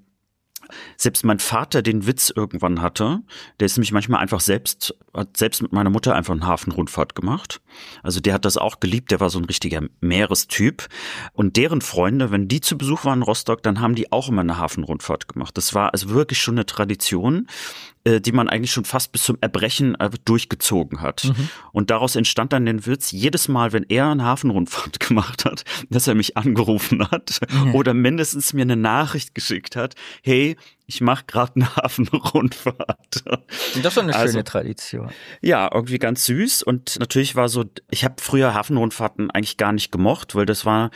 selbst mein Vater den Witz irgendwann hatte, der ist nämlich manchmal einfach selbst, hat selbst mit meiner Mutter einfach eine Hafenrundfahrt gemacht. Also der hat das auch geliebt, der war so ein richtiger Meerestyp. Und deren Freunde, wenn die zu Besuch waren in Rostock, dann haben die auch immer eine Hafenrundfahrt gemacht. Das war also wirklich schon eine Tradition, die man eigentlich schon fast bis zum Erbrechen durchgezogen hat. Mhm. Und daraus entstand dann der Witz, jedes Mal, wenn er eine Hafenrundfahrt gemacht hat, dass er mich angerufen hat mhm. oder mindestens mir eine Nachricht geschickt hat, hey, ich mache gerade eine Hafenrundfahrt. Und das ist eine also, schöne Tradition. Ja, irgendwie ganz süß. Und natürlich war so, ich habe früher Hafenrundfahrten eigentlich gar nicht gemocht, weil das war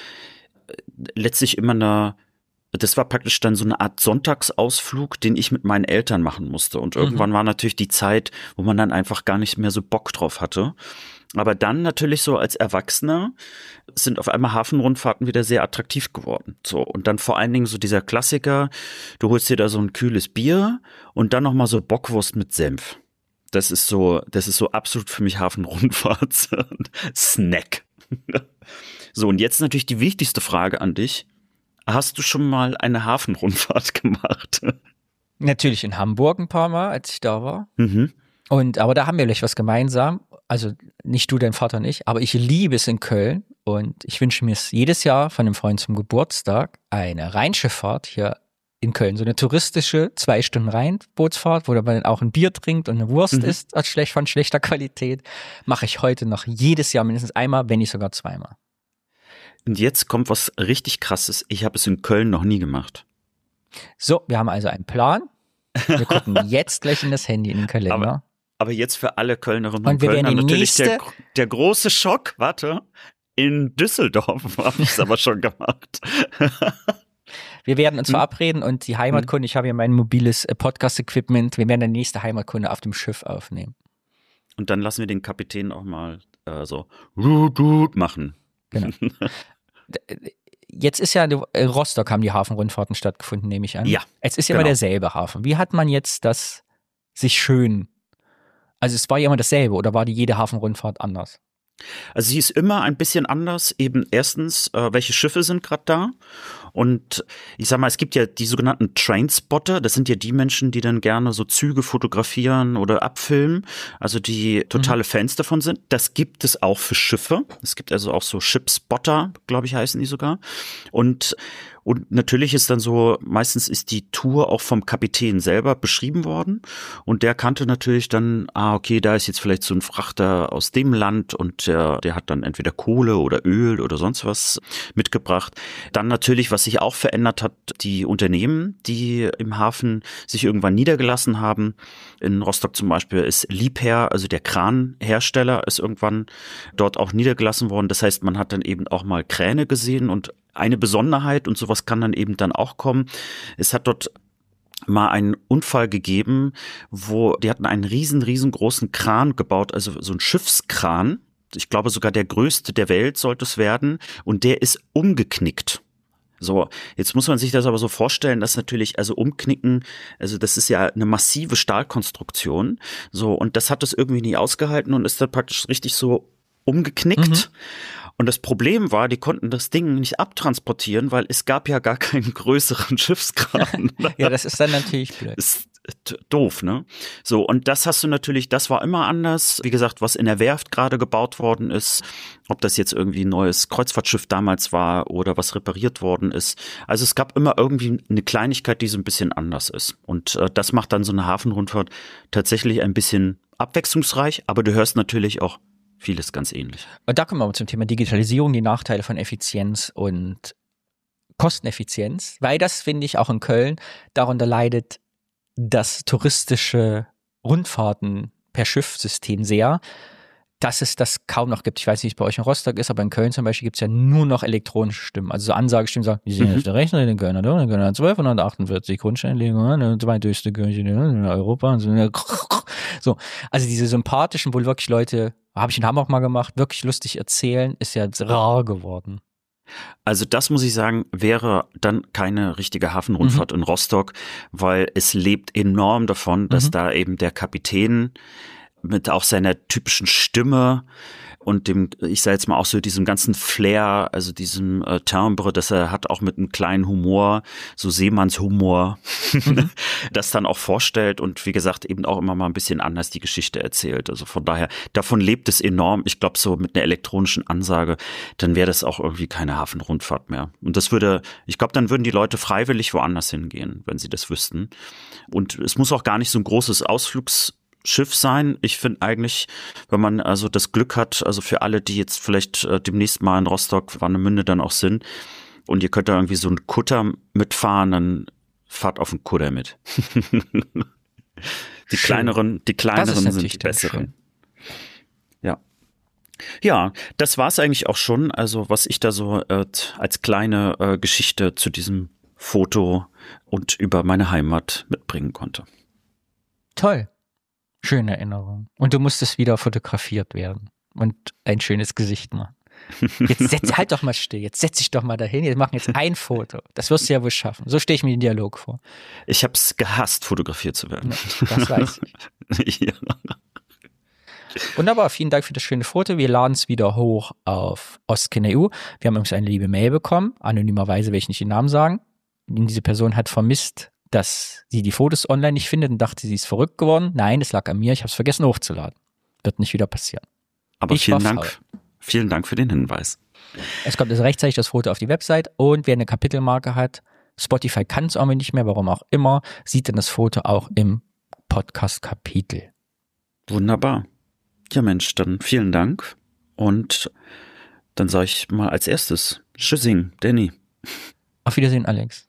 letztlich immer eine Das war praktisch dann so eine Art Sonntagsausflug, den ich mit meinen Eltern machen musste. Und irgendwann mhm. war natürlich die Zeit, wo man dann einfach gar nicht mehr so Bock drauf hatte. Aber dann natürlich so als Erwachsener sind auf einmal Hafenrundfahrten wieder sehr attraktiv geworden. So, und dann vor allen Dingen so dieser Klassiker, du holst dir da so ein kühles Bier und dann nochmal so Bockwurst mit Senf. Das ist so, das ist so absolut für mich Hafenrundfahrt. Snack. So, und jetzt natürlich die wichtigste Frage an dich. Hast du schon mal eine Hafenrundfahrt gemacht? Natürlich in Hamburg ein paar Mal, als ich da war. Mhm. Und, aber da haben wir vielleicht was gemeinsam. Also nicht du, dein Vater nicht, aber ich liebe es in Köln. Und ich wünsche mir es jedes Jahr von einem Freund zum Geburtstag, eine Rheinschifffahrt hier in Köln. So eine touristische zwei Stunden Rheinbootsfahrt, wo man dann auch ein Bier trinkt und eine Wurst mhm. isst als schlecht, von schlechter Qualität. Mache ich heute noch jedes Jahr mindestens einmal, wenn nicht sogar zweimal. Und jetzt kommt was richtig Krasses. Ich habe es in Köln noch nie gemacht. So, wir haben also einen Plan. Wir gucken jetzt gleich in das Handy, in den Kalender. Aber, aber jetzt für alle Kölnerinnen und, und wir Kölner natürlich nächste... der, der große Schock. Warte, in Düsseldorf habe ich es aber schon gemacht. Wir werden uns hm. verabreden und die Heimatkunde, ich habe hier mein mobiles Podcast-Equipment, wir werden die nächste Heimatkunde auf dem Schiff aufnehmen. Und dann lassen wir den Kapitän auch mal äh, so machen. Genau. Jetzt ist ja, in Rostock haben die Hafenrundfahrten stattgefunden, nehme ich an. Ja. Es ist ja genau. immer derselbe Hafen. Wie hat man jetzt das sich schön, also es war ja immer dasselbe oder war die jede Hafenrundfahrt anders? Also sie ist immer ein bisschen anders. Eben erstens, äh, welche Schiffe sind gerade da? Und ich sag mal, es gibt ja die sogenannten Trainspotter. Das sind ja die Menschen, die dann gerne so Züge fotografieren oder abfilmen. Also die totale mhm. Fans davon sind. Das gibt es auch für Schiffe. Es gibt also auch so Shipspotter, glaube ich, heißen die sogar. Und Und natürlich ist dann so, meistens ist die Tour auch vom Kapitän selber beschrieben worden und der kannte natürlich dann, ah okay, da ist jetzt vielleicht so ein Frachter aus dem Land und der, der hat dann entweder Kohle oder Öl oder sonst was mitgebracht. Dann natürlich, was sich auch verändert hat, die Unternehmen, die im Hafen sich irgendwann niedergelassen haben. In Rostock zum Beispiel ist Liebherr, also der Kranhersteller, ist irgendwann dort auch niedergelassen worden. Das heißt, man hat dann eben auch mal Kräne gesehen und eine Besonderheit, und sowas kann dann eben dann auch kommen, es hat dort mal einen Unfall gegeben, wo die hatten einen riesen, riesengroßen Kran gebaut, also so ein Schiffskran, ich glaube sogar der größte der Welt sollte es werden, und der ist umgeknickt. So, jetzt muss man sich das aber so vorstellen, dass natürlich, also umknicken, also das ist ja eine massive Stahlkonstruktion, so, und das hat es irgendwie nie ausgehalten und ist dann praktisch richtig so umgeknickt. Mhm. Und das Problem war, die konnten das Ding nicht abtransportieren, weil es gab ja gar keinen größeren Schiffskran. Ja, das ist dann natürlich blöd. Ist doof, ne? So, und das hast du natürlich, das war immer anders. Wie gesagt, was in der Werft gerade gebaut worden ist, ob das jetzt irgendwie ein neues Kreuzfahrtschiff damals war oder was repariert worden ist. Also es gab immer irgendwie eine Kleinigkeit, die so ein bisschen anders ist. Und äh, das macht dann so eine Hafenrundfahrt tatsächlich ein bisschen abwechslungsreich, aber du hörst natürlich auch vieles ganz ähnlich. Und da kommen wir aber zum Thema Digitalisierung, die Nachteile von Effizienz und Kosteneffizienz, weil das, finde ich, auch in Köln darunter leidet das touristische Rundfahrten per Schiffsystem sehr, dass es das kaum noch gibt. Ich weiß nicht, wie es bei euch in Rostock ist, aber in Köln zum Beispiel gibt es ja nur noch elektronische Stimmen. Also so Ansagestimmen sagen, die sehen mhm. auf der Rechnung in den Kölner, in Kölner zwölfhundertachtundvierzig Grundsteinlegungen, zweithöchste Kirche in Europa. So, also diese sympathischen, wohl wirklich Leute, habe ich in Hamburg mal gemacht, wirklich lustig erzählen, ist ja rar geworden. Also das muss ich sagen, wäre dann keine richtige Hafenrundfahrt mhm. in Rostock, weil es lebt enorm davon, dass mhm. da eben der Kapitän mit auch seiner typischen Stimme und dem, ich sage jetzt mal auch so diesem ganzen Flair, also diesem äh, Timbre, das er hat, auch mit einem kleinen Humor, so Seemannshumor, mhm. das dann auch vorstellt und wie gesagt eben auch immer mal ein bisschen anders die Geschichte erzählt. Also von daher, davon lebt es enorm. Ich glaube so mit einer elektronischen Ansage, dann wäre das auch irgendwie keine Hafenrundfahrt mehr. Und das würde, ich glaube, dann würden die Leute freiwillig woanders hingehen, wenn sie das wüssten. Und es muss auch gar nicht so ein großes Ausflugs Schiff sein. Ich finde eigentlich, wenn man also das Glück hat, also für alle, die jetzt vielleicht äh, demnächst mal in Rostock, Warnemünde dann auch sind, und ihr könnt da irgendwie so einen Kutter mitfahren, dann fahrt auf den Kutter mit. die schön. kleineren, die kleineren sind die besseren. Ja. Ja, das war's eigentlich auch schon, also was ich da so äh, als kleine äh, Geschichte zu diesem Foto und über meine Heimat mitbringen konnte. Toll. Schöne Erinnerung. Und du musstest wieder fotografiert werden und ein schönes Gesicht machen. Jetzt setz, halt doch mal still, jetzt setz dich doch mal dahin, wir machen jetzt ein Foto. Das wirst du ja wohl schaffen. So stelle ich mir den Dialog vor. Ich habe es gehasst, fotografiert zu werden. Das weiß ich. Ja. Wunderbar, vielen Dank für das schöne Foto. Wir laden es wieder hoch auf Ostkind punkt e u. Wir haben übrigens eine liebe Mail bekommen, anonymerweise will ich nicht den Namen sagen. Diese Person hat vermisst, dass sie die Fotos online nicht findet und dachte, sie ist verrückt geworden. Nein, das lag an mir, ich habe es vergessen hochzuladen. Wird nicht wieder passieren. Aber ich vielen Dank, vielen Dank für den Hinweis. Es kommt also rechtzeitig das Foto auf die Website und wer eine Kapitelmarke hat, Spotify kann es auch nicht mehr, warum auch immer, sieht dann das Foto auch im Podcast-Kapitel. Wunderbar. Ja Mensch, dann vielen Dank und dann sage ich mal als erstes Tschüssing, Danny. Auf Wiedersehen, Alex.